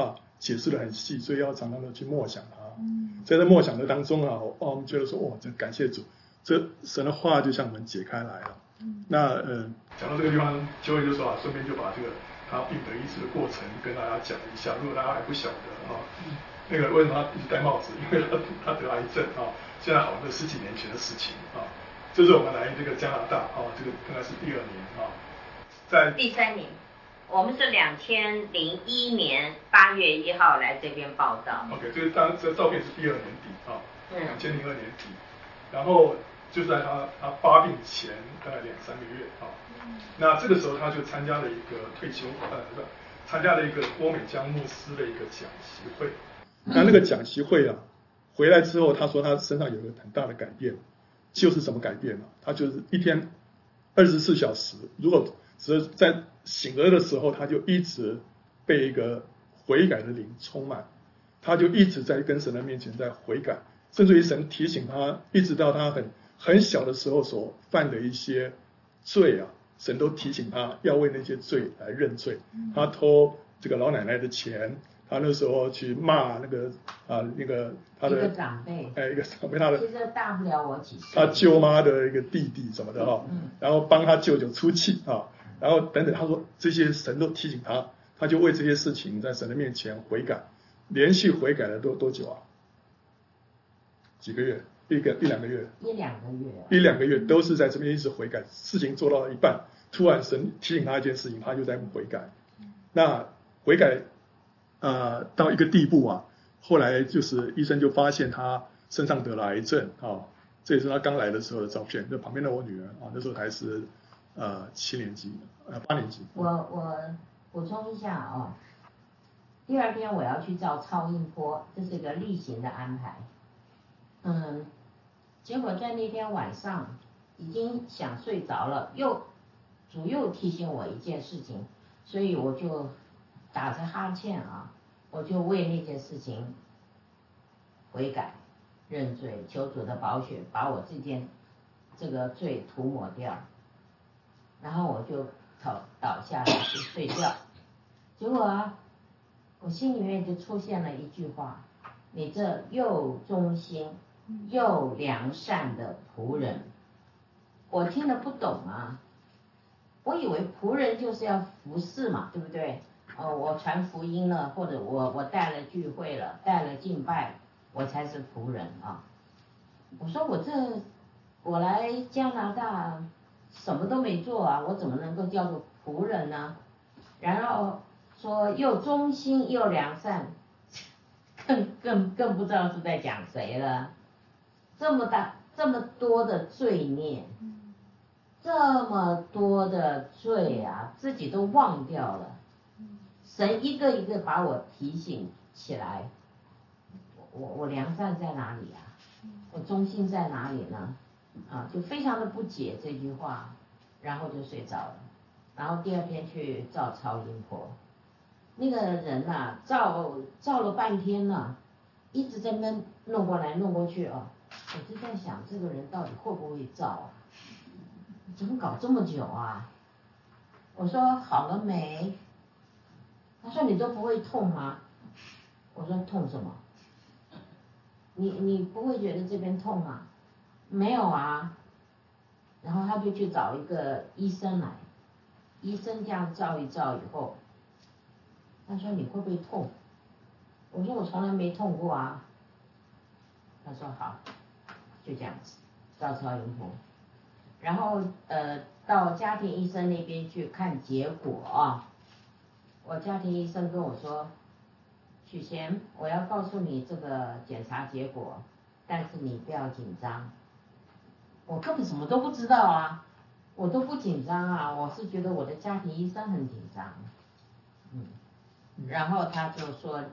解释的很细，所以要常常的去默想它。在这默想的当中啊，哦，我们觉得说，哇，这感谢主，这神的话就向我们解开来了。那呃，讲到这个地方，就会就说啊，顺便就把这个他病得医治的过程跟大家讲一下，如果大家还不晓得啊，那个为什么他一直戴帽子？因为他他得癌症啊，现在好像是十几年前的事情啊。这是我们来这个加拿大啊，这个应该是第二年啊，在第三年。我们是两千零一年八月一号来这边报道。 OK， 这个当这照片是第二年底啊，两千零二年底，然后就在他他发病前大概两三个月啊，嗯、那这个时候他就参加了一个退休呃不参加了一个郭美江牧师的一个讲习会。嗯、那那个讲习会啊，回来之后他说他身上有一个很大的改变，就是什么改变呢、啊？他就是一天二十四小时，如果只是在醒来的时候，他就一直被一个悔改的灵充满，他就一直在跟神的面前在悔改，甚至于神提醒他，一直到他很很小的时候所犯的一些罪啊，神都提醒他要为那些罪来认罪。他偷这个老奶奶的钱，他那时候去骂那个啊那个他的一个长辈， 哎一个长辈他的， 其实大不了我几岁， 他舅妈的一个弟弟什么的哈、哦，嗯、然后帮他舅舅出气啊。然后等等，他说这些神都提醒他，他就为这些事情在神的面前悔改，连续悔改了多多久啊？几个月？一个一两个月？ 一两个月、啊。 一两个月都是在这边一直悔改，事情做到一半，突然神提醒他一件事情，他就在悔改。那悔改呃到一个地步啊，后来就是医生就发现他身上得了癌症啊、哦，这也是他刚来的时候的照片。那旁边的我女儿啊，那时候还是。呃，七年级，呃，八年级。 我我补充一下哦，第二天我要去照超音波，这是个例行的安排。嗯，结果在那天晚上已经想睡着了，又主又提醒我一件事情，所以我就打着哈欠啊，我就为那件事情悔改、认罪，求主的宝血把我这件这个罪涂抹掉。然后我就倒倒下来去睡觉，结果啊，我心里面就出现了一句话：你这又忠心又良善的仆人。我听得不懂啊，我以为仆人就是要服侍嘛，对不对？哦，我传福音了，或者我我带了聚会了，带了敬拜，我才是仆人啊。我说我这我来加拿大。什么都没做啊，我怎么能够叫做仆人呢？然后说又忠心又良善，更更更不知道是在讲谁了。这么大这么多的罪孽，这么多的罪啊，自己都忘掉了。神一个一个把我提醒起来，我我良善在哪里啊？我忠心在哪里呢？啊，就非常的不解这句话，然后就睡着了。然后第二天去照超音波，那个人呐、啊，照照了半天了、啊，一直在那弄过来弄过去哦。我就在想，这个人到底会不会照啊？怎么搞这么久啊？我说好了没？他说你都不会痛吗？我说痛什么？你你不会觉得这边痛吗？没有啊。然后他就去找一个医生来，医生这样照一照以后，他说你会不会痛？我说我从来没痛过啊。他说好，就这样子照超音波，然后呃到家庭医生那边去看结果啊。我家庭医生跟我说，许贤，我要告诉你这个检查结果，但是你不要紧张。我根本什么都不知道啊，我都不紧张啊，我是觉得我的家庭医生很紧张。嗯，然后他就说，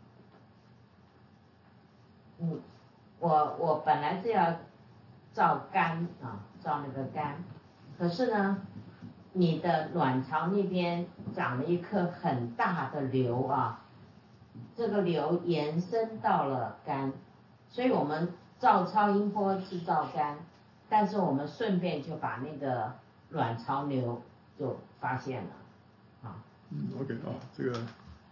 嗯，我我本来是要照肝啊，照那个肝，可是呢，你的卵巢那边长了一颗很大的瘤啊，这个瘤延伸到了肝，所以我们照超音波是照肝，但是我们顺便就把那个卵巢瘤就发现了，啊。 嗯 ，OK 啊，这个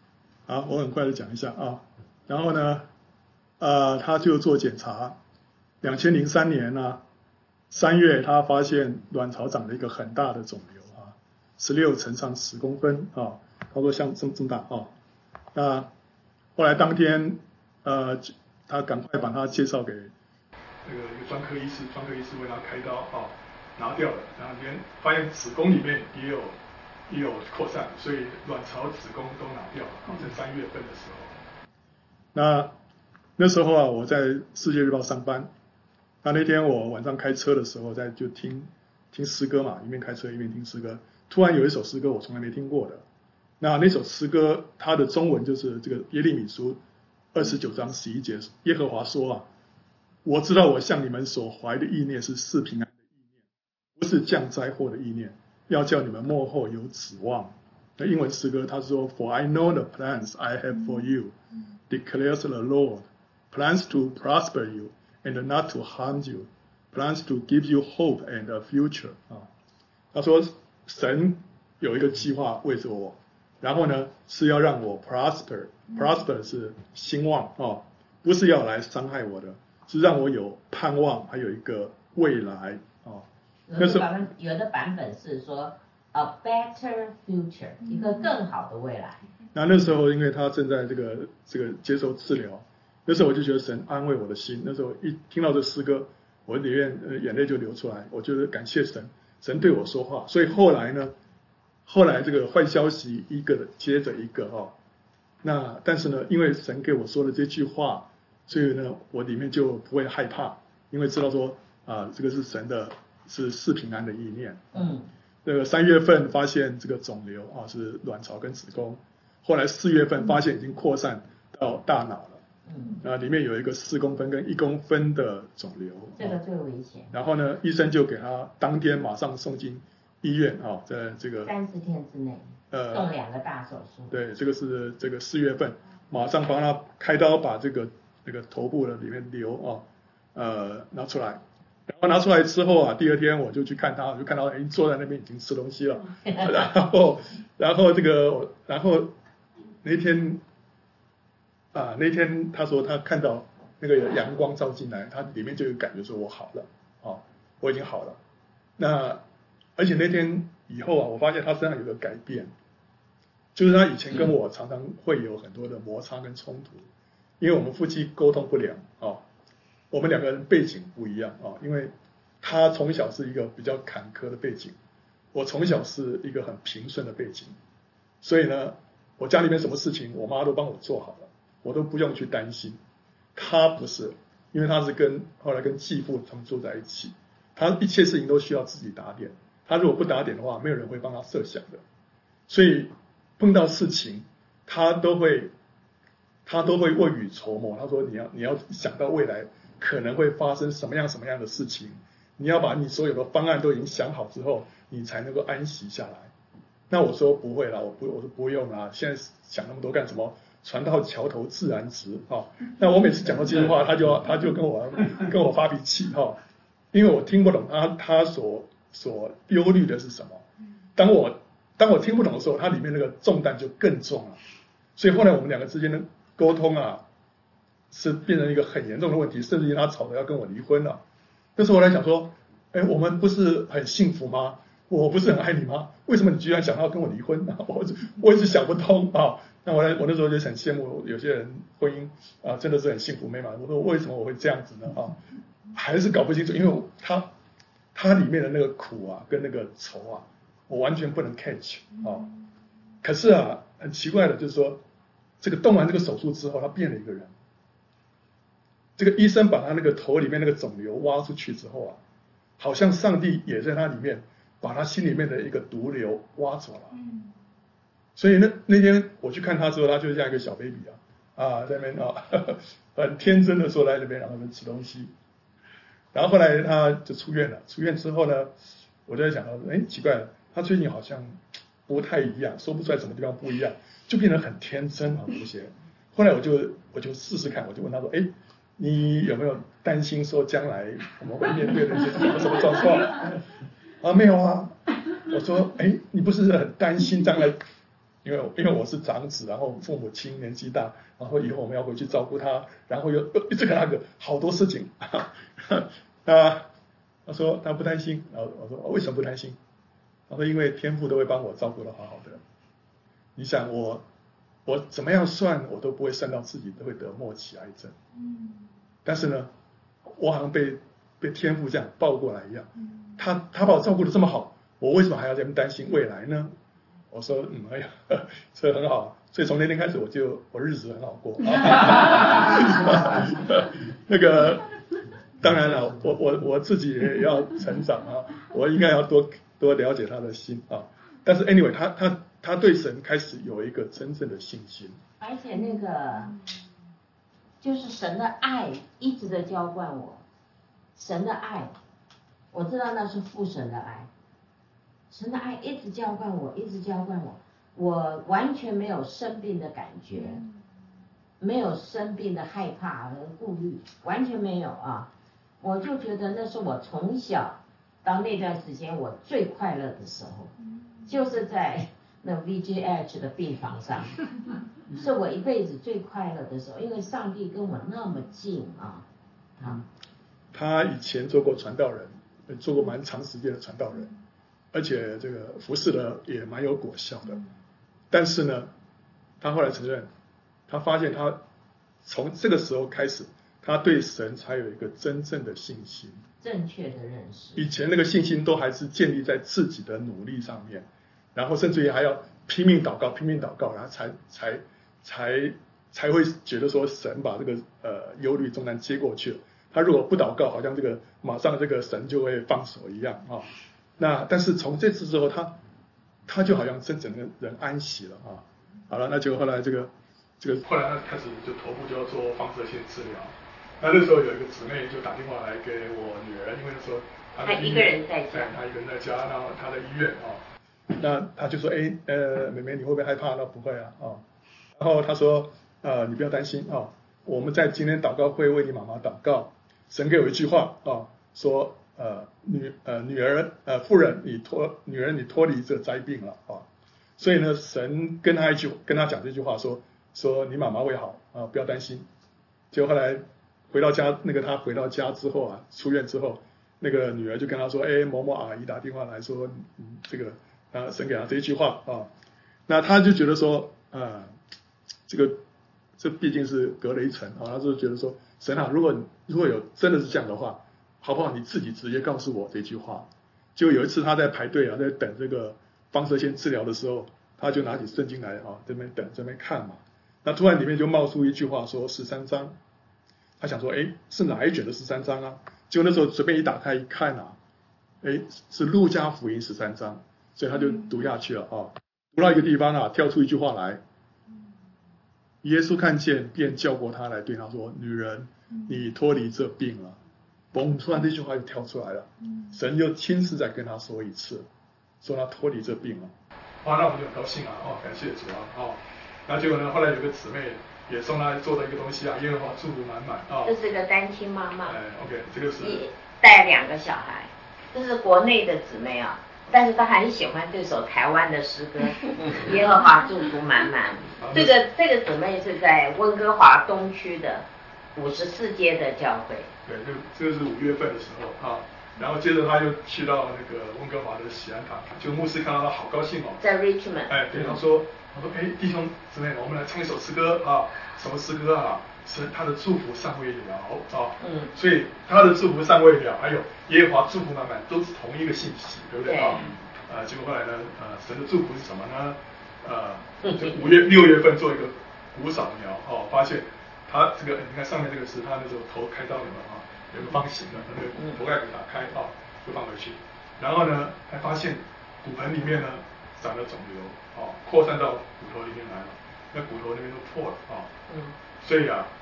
好，我很快的讲一下啊。然后呢，呃，他就做检查，两千零三年呢、啊，三月他发现卵巢长了一个很大的肿瘤啊，十六乘上十公分啊，他说像这么这么大啊。那后来当天呃，他赶快把他介绍给那个一个专科医师，专科医师为他开刀啊，拿掉了，然后连发现子宫里面也有也有扩散，所以卵巢、子宫都拿掉了啊，在三月份的时候。那那时候啊，我在《世界日报》上班。那那天我晚上开车的时候，在就听听诗歌嘛，一面开车一面听诗歌。突然有一首诗歌我从来没听过的，那那首诗歌它的中文就是这个耶利米书二十九章十一节，耶和华说啊，我知道我向你们所怀的意念是赐平安的意念，不是降灾祸的意念，要叫你们末后有指望。那英文诗歌他说 For I know the plans I have for you, declares the Lord, plans to prosper you and not to harm you, plans to give you hope and a future. 啊，他说神有一个计划为着我，然后呢是要让我 prosper， prosper 是兴旺啊，不是要来伤害我的，是让我有盼望，还有一个未来啊。 有的版本有的版本是说 a better future， 一个更好的未来。 那那时候因为他正在这个这个接受治疗。那时候我就觉得神安慰我的心，那时候一听到这诗歌，我里面呃眼泪就流出来，我觉得感谢神，神对我说话。所以后来呢，后来这个坏消息一个接着一个哦，那但是呢，因为神给我说了这句话，所以呢，我里面就不会害怕，因为知道说啊，这个是神的，是赐平安的意念。嗯，这个三月份发现这个肿瘤啊是卵巢跟子宫，后来四月份发现已经扩散到大脑了。嗯，啊，里面有一个四公分跟一公分的肿瘤， 这个最危险。 然后呢，医生就给他当天马上送进医院啊，在这个三十天之内，呃，动两个大手术。 对，这个是这个四月份，马上帮他开刀，把这个那个头部的里面瘤啊，呃，拿出来。然后拿出来之后啊，第二天我就去看他，我就看到哎坐在那边已经吃东西了，然后然后这个然后那天。啊，那天他说他看到那个阳光照进来，他里面就有感觉说我好了，哦，我已经好了。那而且那天以后啊，我发现他身上有个改变，就是他以前跟我常常会有很多的摩擦跟冲突，因为我们夫妻沟通不良啊、哦，我们两个人背景不一样啊、哦，因为他从小是一个比较坎坷的背景，我从小是一个很平顺的背景，所以呢，我家里面什么事情我妈都帮我做好了。我都不用去担心，他不是，因为他是跟后来跟继父他们住在一起，他一切事情都需要自己打点，他如果不打点的话，没有人会帮他设想的，所以碰到事情，他都会他都会未雨绸缪。他说你要你要想到未来可能会发生什么样什么样的事情，你要把你所有的方案都已经想好之后，你才能够安息下来。那我说不会啦，我不我说不用啦，现在想那么多干什么？船到桥头自然直啊、哦！那我每次讲到这句话，他就他就跟我跟我发脾气哈、哦，因为我听不懂他他所所忧虑的是什么。当我当我听不懂的时候，他里面那个重担就更重了。所以后来我们两个之间的沟通啊，是变成一个很严重的问题，甚至于他吵着要跟我离婚了。那时候我在想说，哎，我们不是很幸福吗？我不是很爱你吗？为什么你居然想要跟我离婚？我我一直想不通啊。那我我那时候就很羡慕有些人婚姻啊，真的是很幸福美满。我说为什么我会这样子呢？啊，还是搞不清楚，因为他他里面的那个苦啊，跟那个愁啊，我完全不能 catch 啊。可是啊，很奇怪的就是说，这个动完这个手术之后，他变了一个人。这个医生把他那个头里面那个肿瘤挖出去之后啊，好像上帝也在他里面把他心里面的一个毒瘤挖走了。所以那那天我去看他之后，他就像一个小 baby 啊，啊在那边啊，呵呵很天真的坐在那边，然后那边吃东西。然后后来他就出院了，出院之后呢，我就在想到，哎，奇怪了，他最近好像不太一样，说不出来什么地方不一样，就变得很天真啊这些。后来我就我就试试看，我就问他说，哎，你有没有担心说将来我们会面对的一些什么什么状况？啊，没有啊。我说，哎，你不是很担心将来因为因为我是长子，然后父母亲年纪大，然后以后我们要回去照顾他，然后又又这个那个好多事情。他他说他不担心，然后我说为什么不担心？他说因为天父都会帮我照顾得好好的。你想我我怎么样算我都不会算到自己都会得末期癌症。嗯。但是呢，我好像被被天父这样抱过来一样。嗯。他他把我照顾得这么好，我为什么还要这么担心未来呢？我说嗯，哎呀，这很好，所以从那天开始我就我日子很好过。那个当然了，我我我自己也要成长啊，我应该要多多了解他的心啊。但是 anyway， 他他他对神开始有一个真正的信心， 而且那个就是神的爱一直的浇灌我，神的爱，我知道那是父神的爱。神的爱一直浇灌我，一直浇灌我，我完全没有生病的感觉，没有生病的害怕和顾虑，完全没有啊！我就觉得那是我从小到那段时间我最快乐的时候，就是在那 V G H 的病房上，是我一辈子最快乐的时候，因为上帝跟我那么近啊！啊， 他以前做过传道人，做过蛮长时间的传道人。而且这个服侍的也蛮有果效的，但是呢，他后来承认，他发现他从这个时候开始，他对神才有一个真正的信心， 正确的认识。 以前那个信心都还是建立在自己的努力上面，然后甚至于还要拼命祷告，拼命祷告，然后才才才才会觉得说神把这个呃忧虑重担接过去了。他如果不祷告，好像这个马上这个神就会放手一样啊。那但是从这次之后，他他就好像真整个人安息了啊。好了，那就后来这个这个后来他开始就头部就要做放射线治疗。那那时候有一个姊妹就打电话来给我女儿，因为那时候她一个人在家， 她一个人在家，然后她在医院啊。那她就说：“哎，呃，妹妹你会不会害怕？”那不会啊，啊。然后她说：“呃，你不要担心啊，我们在今天祷告会为你妈妈祷告，神给我一句话啊，说。”呃女呃女儿呃妇人你脱女人你脱离这灾病了啊，所以呢神跟他一句跟他讲这句话说说你妈妈会好啊，不要担心。结果后来回到家，那个他回到家之后啊，出院之后，那个女儿就跟他说，哎，某某阿姨打电话来说，嗯，这个啊神给他这一句话啊，那他就觉得说啊，这个这毕竟是隔了一层啊，他就觉得说神啊，如果如果有真的是这样的话。好不好？你自己直接告诉我这句话。就有一次他在排队啊，在等这个放射线治疗的时候，他就拿起圣经来啊，这边等这边看嘛。那突然里面就冒出一句话说十三章，他想说，哎，是哪一卷的十三章啊？结果那时候随便一打开一看啊，哎，是路加福音十三章，所以他就读下去了啊。读到一个地方啊，跳出一句话来，耶稣看见便叫过他来，对他说：“女人，你脱离这病了。”嘣！突然这句话就跳出来了，神就亲自再跟他说一次，说他脱离这病了。啊，那我们就很高兴啊！哦，感谢主啊！哦，然后结果呢，后来有个姊妹也送他做的一个东西啊，耶和华祝福满满啊。 这是个单亲妈妈。 哎 ，OK， 这个是带两个小孩，这是国内的姊妹啊，但是她很喜欢这首台湾的诗歌，耶和华祝福满满。这个这个姊妹是在温哥华东区的五十四街的教会。 对，这这个是五月份的时候啊，然后接着他又去到那个温哥华的喜安堂，就牧师看到他好高兴哦， 在 Richmond， 哎，对他说，他说，哎，弟兄姊妹，我们来唱一首诗歌啊，什么诗歌啊？是他的祝福尚未了啊，嗯，所以他的祝福尚未了，还有耶和华祝福满满，都是同一个信息，对不对啊？呃，结果后来呢，呃，神的祝福是什么呢？呃，就五月六月份做一个骨扫描哦，发现他这个你看上面这个是他那时候头开刀有没有啊？有个方形的，那个头盖骨打开啊，就放回去，然后呢，还发现骨盆里面呢长了肿瘤哦，扩散到骨头里面来了，那骨头那边都破了啊，嗯，所以啊。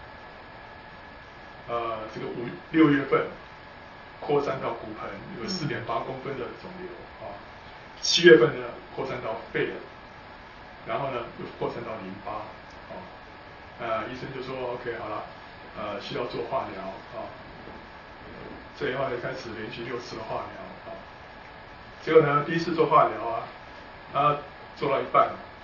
呃，这个五六月份扩散到骨盆，有四点八公分的肿瘤啊。七月份呢扩散到肺了，然后呢又扩散到淋巴啊。呃，医生就说 OK 好了，呃，需要做化疗啊。所以后来开始连续六次的化疗啊。结果呢，第一次做化疗啊，他做到一半，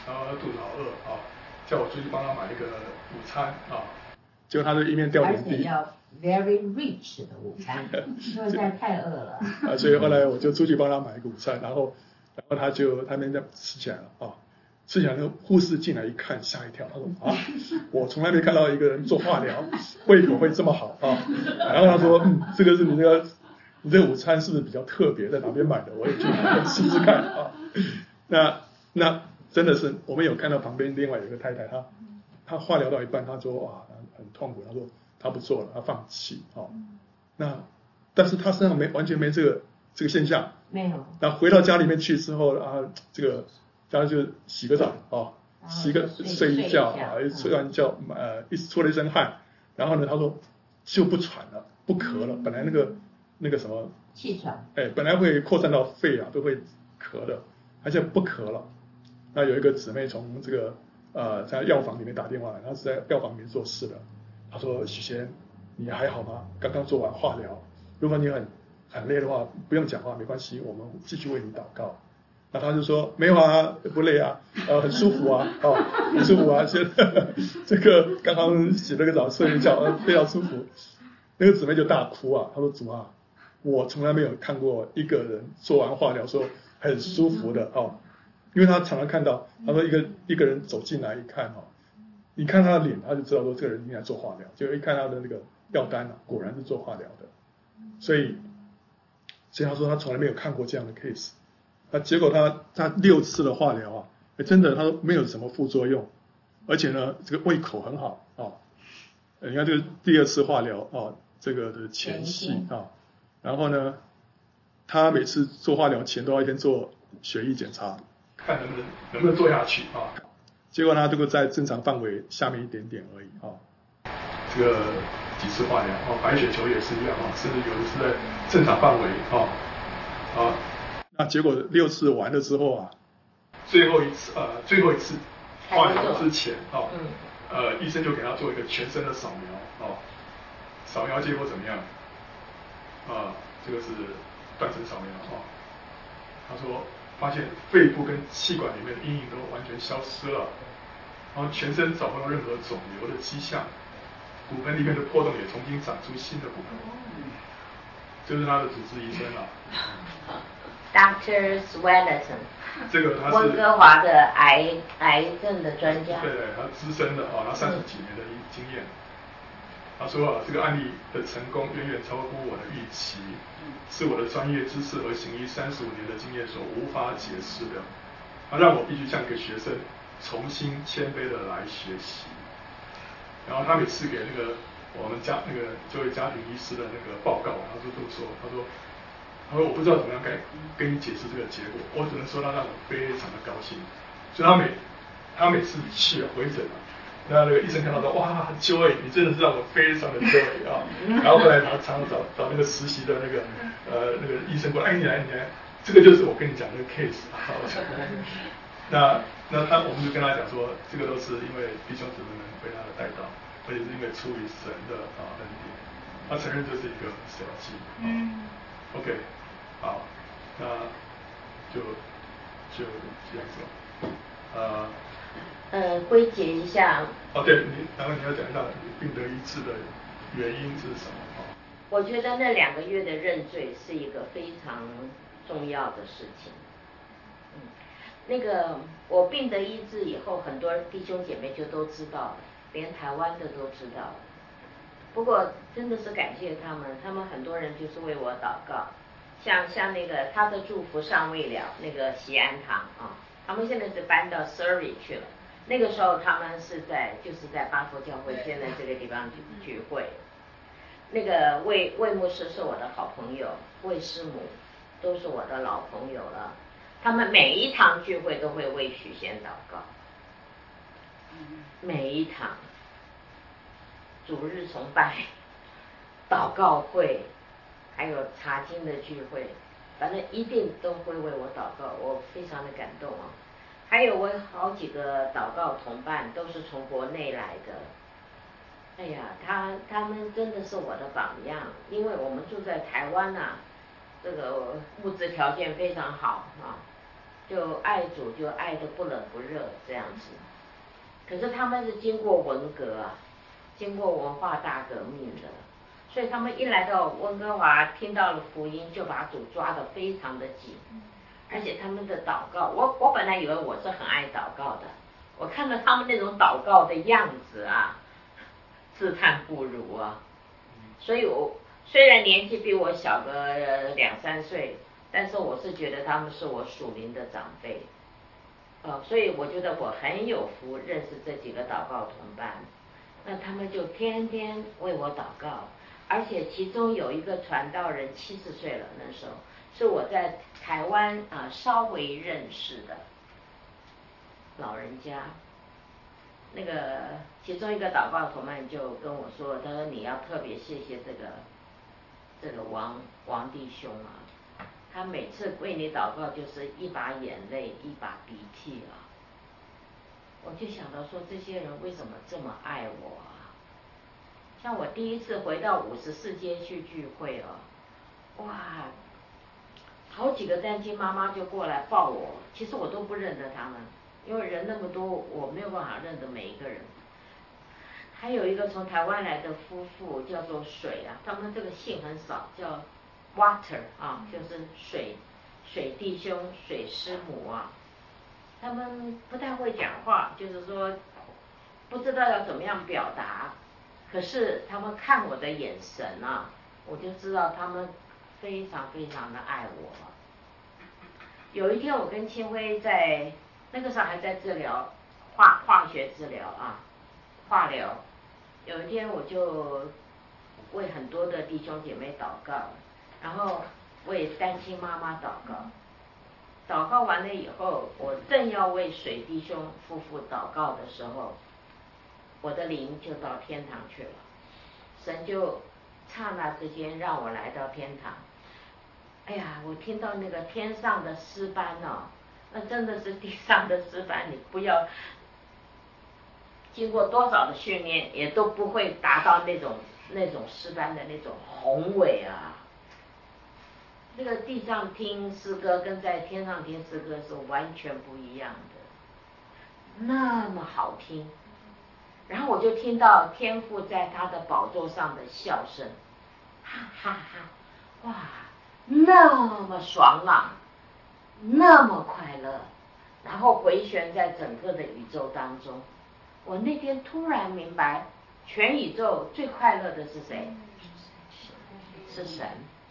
然后他肚子好饿啊，叫我出去帮他买一个午餐啊，结果他就一面掉点滴。 而且要 very rich 的午餐，因为实在太饿了。 啊，所以后来我就出去帮他买一个午餐，然后然后他就他们在吃起来了啊。吃起来，那个护士进来一看，吓一跳。他说：“啊，我从来没看到一个人做化疗，胃口会这么好啊！”然后他说：“嗯，这个是你这个，你这个午餐是不是比较特别，在哪边买的？我也去试试看啊。”那那真的是，我们有看到旁边另外有一个太太，她她化疗到一半，她说：“哇，很痛苦。”她说：“她不做了，她放弃啊。”那但是她身上没完全没这个这个现象， 没有。 然后回到家里面去之后啊，这个。然后就洗个澡啊，洗个睡一觉啊，一睡完觉呃，一出了一身汗，然后呢，他说就不喘了，不咳了。本来那个那个什么气喘， 哎，本来会扩散到肺啊，都会咳的，而且不咳了。那有一个姊妹从这个呃在药房里面打电话来，她是在药房里面做事的。她说：“许仙，你还好吗？刚刚做完化疗，如果你很很累的话，不用讲话，没关系，我们继续为你祷告。”那他就说没有啊，不累啊，呃，很舒服啊，哦，很舒服啊。现在这个刚刚洗了个澡，睡一觉，非常舒服。那个姊妹就大哭啊，她说：“主啊，我从来没有看过一个人做完化疗说很舒服的哦，因为她常常看到，她说一个一个人走进来一看哦，你看他的脸，他就知道说这个人应该做化疗，就一看他的那个药单啊，果然是做化疗的。所以，所以他说他从来没有看过这样的 case。”那结果他他六次的化疗啊，真的他说没有什么副作用，而且呢这个胃口很好啊。你看这个第二次化疗啊，这个的前戏啊，然后呢，他每次做化疗前都要先做血液检查，看能不能能不能做下去啊。结果呢这个在正常范围下面一点点而已啊。这个几次化疗啊，白血球也是一样啊，甚至有的是在正常范围啊啊。那结果六次完了之后啊，最后一次呃最后一次化疗之前啊，嗯、呃医生就给他做一个全身的扫描啊，扫描结果怎么样？啊，这个是断层扫描啊，他说发现肺部跟气管里面的阴影都完全消失了，然后全身找不到任何肿瘤的迹象，骨盆里面的破洞也重新长出新的骨盆，这是他的主治医生啊。 Doctor Swellerton， 这个他是温哥华的癌癌症的专家。 对对，他资深的啊，他三十几年的经验。他说啊，这个案例的成功远远超乎我的预期，是我的专业知识和行医三十五年的经验所无法解释的。他让我必须像一个学生，重新谦卑的来学习。然后他每次给那个我们家那个这位家庭医师的那个报告，他就这么说，他说。他说我不知道怎么样该跟你解释这个结果，我只能说他让我非常的高兴。所以他每他每次去回诊啊，那那个医生看到说哇 Joy， 你真的是让我非常的 Joy 啊。然后后来他常常找找那个实习的那个呃那个医生过来，哎你来你来，这个就是我跟你讲那个 case 啊。那那他我们就跟他讲说，这个都是因为弟兄姊妹们被他的带到，而且是因为出于神的啊恩典。他承认这是一个神迹啊。OK， 好，那就就这样子。呃， 呃，归结一下。 哦，对，你然后你要讲一下病得医治的原因是什么啊？ 我觉得那两个月的认罪是一个非常重要的事情。嗯，那个我病得医治以后，很多弟兄姐妹就都知道了，连台湾的都知道了。不过真的是感谢他们，他们很多人就是为我祷告，像像那个他的祝福尚未了，那个西安堂啊，他们现在是搬到 Surrey 去了。那个时候他们是在就是在巴佛教会现在这个地方聚聚会。那个魏魏牧师是我的好朋友，魏师母都是我的老朋友了。他们每一堂聚会都会为许仙祷告，每一堂。主日崇拜、祷告会，还有查经的聚会，反正一定都会为我祷告，我非常的感动啊。还有我好几个祷告同伴都是从国内来的，哎呀，他他们真的是我的榜样，因为我们住在台湾啊，这个物质条件非常好啊， 就爱主就爱得不冷不热这样子。可是他们是经过文革啊，经过文化大革命的，所以他们一来到温哥华，听到了福音，就把主抓得非常的紧。而且他们的祷告，我我本来以为我是很爱祷告的，我看到他们那种祷告的样子啊，自叹不如啊。所以我虽然年纪比我小个两三岁，但是我是觉得他们是我属灵的长辈。哦，所以我觉得我很有福认识这几个祷告同伴，那他们就天天为我祷告，而且其中有一个传道人七十岁了，那时候是我在台湾啊、呃、稍微认识的老人家。那个其中一个祷告同伴就跟我说，他说你要特别谢谢这个这个王王弟兄啊。他每次为你祷告就是一把眼泪一把鼻涕啊，我就想到说这些人为什么这么爱我啊？像我第一次回到五十四街去聚会啊，哇，好几个单亲妈妈就过来抱我，其实我都不认得他们，因为人那么多，我没有办法认得每一个人。还有一个从台湾来的夫妇叫做水啊，他们这个姓很少，叫Water 啊，就是水水弟兄、水师母啊，他们不太会讲话，就是说不知道要怎么样表达，可是他们看我的眼神啊，我就知道他们非常非常的爱我。有一天我跟清辉在那个时候还在治疗化化学治疗啊，化疗。有一天我就为很多的弟兄姐妹祷告，然后为单亲妈妈祷告。祷告完了以后，我正要为水弟兄夫妇祷告的时候，我的灵就到天堂去了。神就刹那之间让我来到天堂。哎呀，我听到那个天上的诗班哦，那真的是地上的诗班，你不要经过多少的训练，也都不会达到那种那种诗班的那种宏伟啊。那个地上听诗歌跟在天上听诗歌是完全不一样的，那么好听。然后我就听到天父在他的宝座上的笑声，哈哈哈，哇，那么爽朗，那么快乐，然后回旋在整个的宇宙当中。我那天突然明白，全宇宙最快乐的是谁？是神。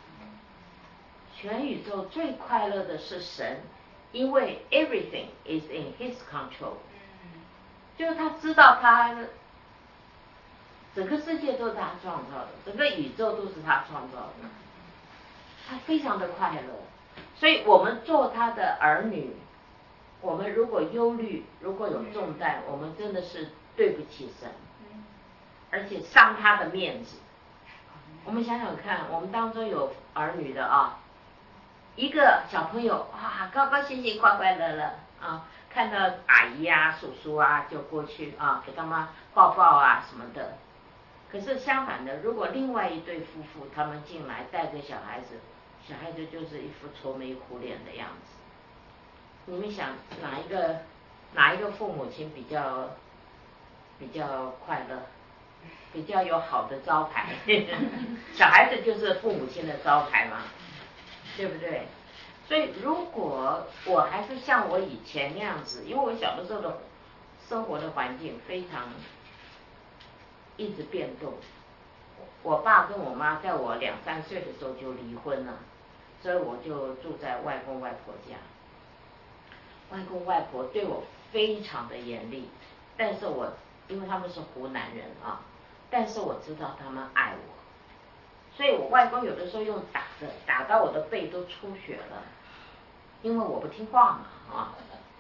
全宇宙最快乐的是神，因为 everything is in His control， 就是他知道他整个世界都是他创造的，整个宇宙都是他创造的，他非常的快乐。所以我们做他的儿女，我们如果忧虑，如果有重担，我们真的是对不起神，而且伤他的面子。我们想想看，我们当中有儿女的啊，一个小朋友啊，高高兴兴、快快乐乐啊，看到阿姨啊、叔叔啊，就过去啊，给他们抱抱啊什么的。可是相反的，如果另外一对夫妇他们进来带着小孩子，小孩子就是一副愁眉苦脸的样子。你们想哪一个哪一个父母亲比较比较快乐，比较有好的招牌？小孩子就是父母亲的招牌嘛，对不对？所以如果我还是像我以前那样子，因为我小的时候的生活的环境非常一直变动，我爸跟我妈在我两三岁的时候就离婚了，所以我就住在外公外婆家。外公外婆对我非常的严厉，但是我因为他们是湖南人啊，但是我知道他们爱我，所以我外公有的时候用打的，打到我的背都出血了，因为我不听话嘛啊。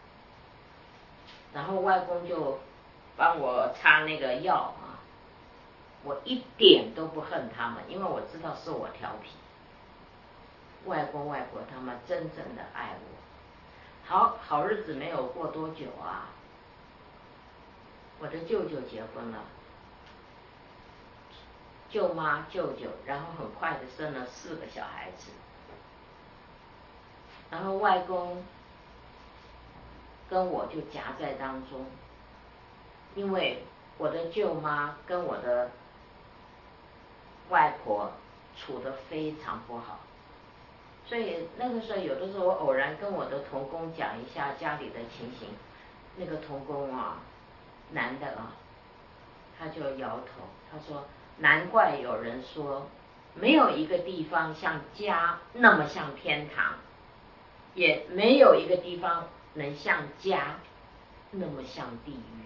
然后外公就帮我擦那个药啊，我一点都不恨他们，因为我知道是我调皮。外公外婆他们真正的爱我。好好日子没有过多久啊，我的舅舅结婚了，舅妈舅舅，然后很快的生了四个小孩子。然后外公跟我就夹在当中，因为我的舅妈跟我的外婆处得非常不好，所以那个时候有的时候我偶然跟我的同工讲一下家里的情形，那个同工啊，男的啊，他就摇头，他说难怪有人说没有一个地方像家那么像天堂，也没有一个地方能像家那么像地狱。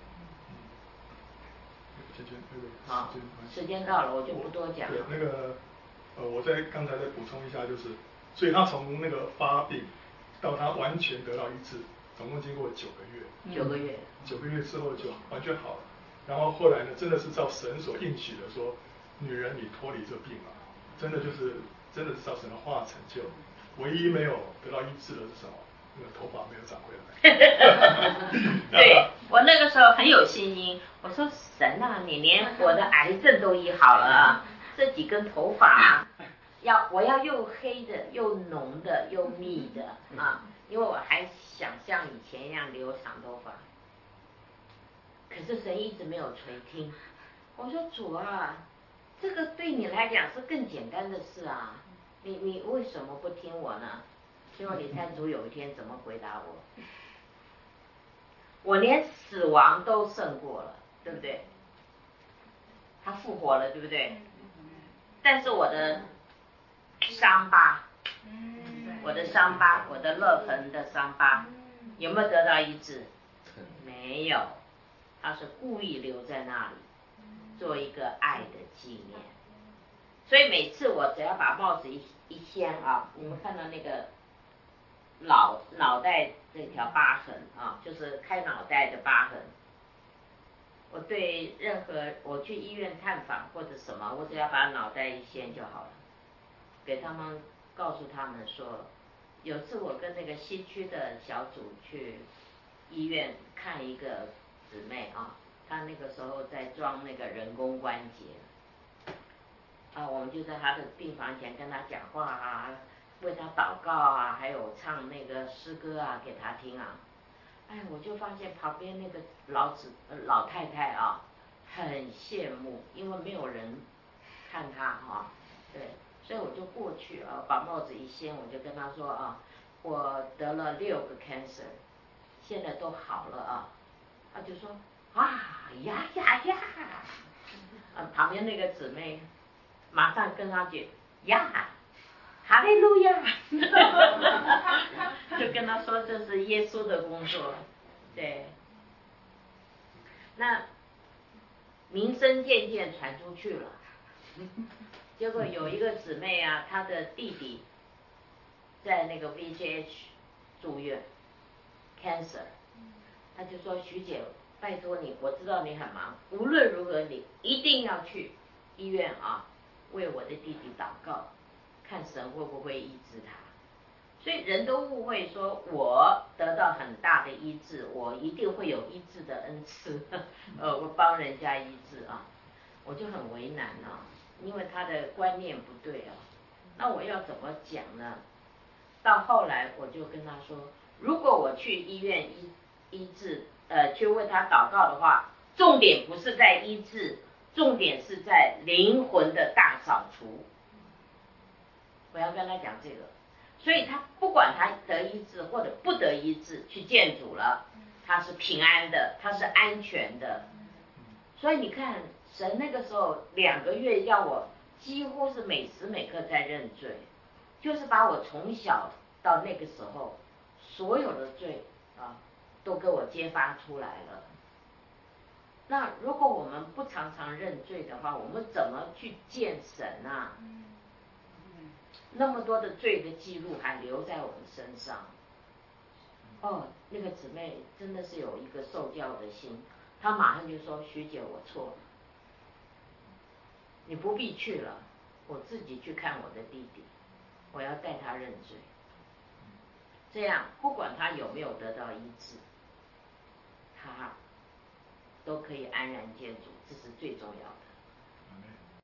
好，时间到了，我就不多讲了。 对，那个呃，我再刚才再补充一下，就是所以他从那个发病到他完全得到医治，总共经过九个月。 九个月。 九个月之后就完全好了。然后后来呢，真的是照神所应许的说，女人你脱离这病了，真的就是真的是照神的话成就。唯一没有得到医治的是什么？那个头发没有长回来。 对，我那个时候很有信心，我说神啊，你连我的癌症都医好了，这几根头发要我要又黑的又浓的又密的啊，因为我还想像以前一样留长头发。可是神一直没有垂听，我说主啊，这个对你来讲是更简单的事啊，你你为什么不听我呢？结果你猜主有一天怎么回答我？我连死亡都胜过了，对不对？他复活了，对不对？但是我的伤疤，我的伤疤，我的勒痕的伤疤，有没有得到医治？没有，他是故意留在那里，做一个爱的纪念。所以每次我只要把帽子一一掀啊，你们看到那个脑脑袋这条疤痕啊，就是开脑袋的疤痕。我对任何我去医院探访或者什么，我只要把脑袋一掀就好了，给他们告诉他们说，有次我跟那个西区的小组去医院看一个姊妹啊，她那个时候在装那个人工关节，啊，我们就在她的病房前跟她讲话啊，为她祷告啊，还有唱那个诗歌啊给她听啊。哎，我就发现旁边那个老子、呃、老太太啊，很羡慕，因为没有人看她啊，对，所以我就过去啊，把帽子一掀，我就跟她说啊，我得了六个 cancer， 现在都好了啊。她就说啊呀呀呀，啊，旁边那个姊妹马上跟她讲呀。哈利路亚，就跟他说这是耶稣的工作，对。那名声渐渐传出去了，结果有一个姊妹啊，她的弟弟在那个 V J H 住院 ，cancer， 他就说徐姐，拜托你，我知道你很忙，无论如何你一定要去医院啊，为我的弟弟祷告。看神会不会医治他，所以人都误会说我得到很大的医治，我一定会有医治的恩赐，呃，我帮人家医治啊，我就很为难啊，因为他的观念不对啊，那我要怎么讲呢？到后来我就跟他说，如果我去医院医医治，呃，去为他祷告的话，重点不是在医治，重点是在灵魂的大扫除。我要跟他讲这个，所以他不管他得医治或者不得医治，去见主了，他是平安的，他是安全的。所以你看，神那个时候两个月要我几乎是每时每刻在认罪，就是把我从小到那个时候所有的罪啊，都给我揭发出来了。那如果我们不常常认罪的话，我们怎么去见神啊？那么多的罪的记录还留在我们身上。哦，那个姊妹真的是有一个受教的心，她马上就说：“徐姐，我错了，你不必去了，我自己去看我的弟弟，我要带他认罪。这样不管他有没有得到医治，他都可以安然见主，这是最重要的。”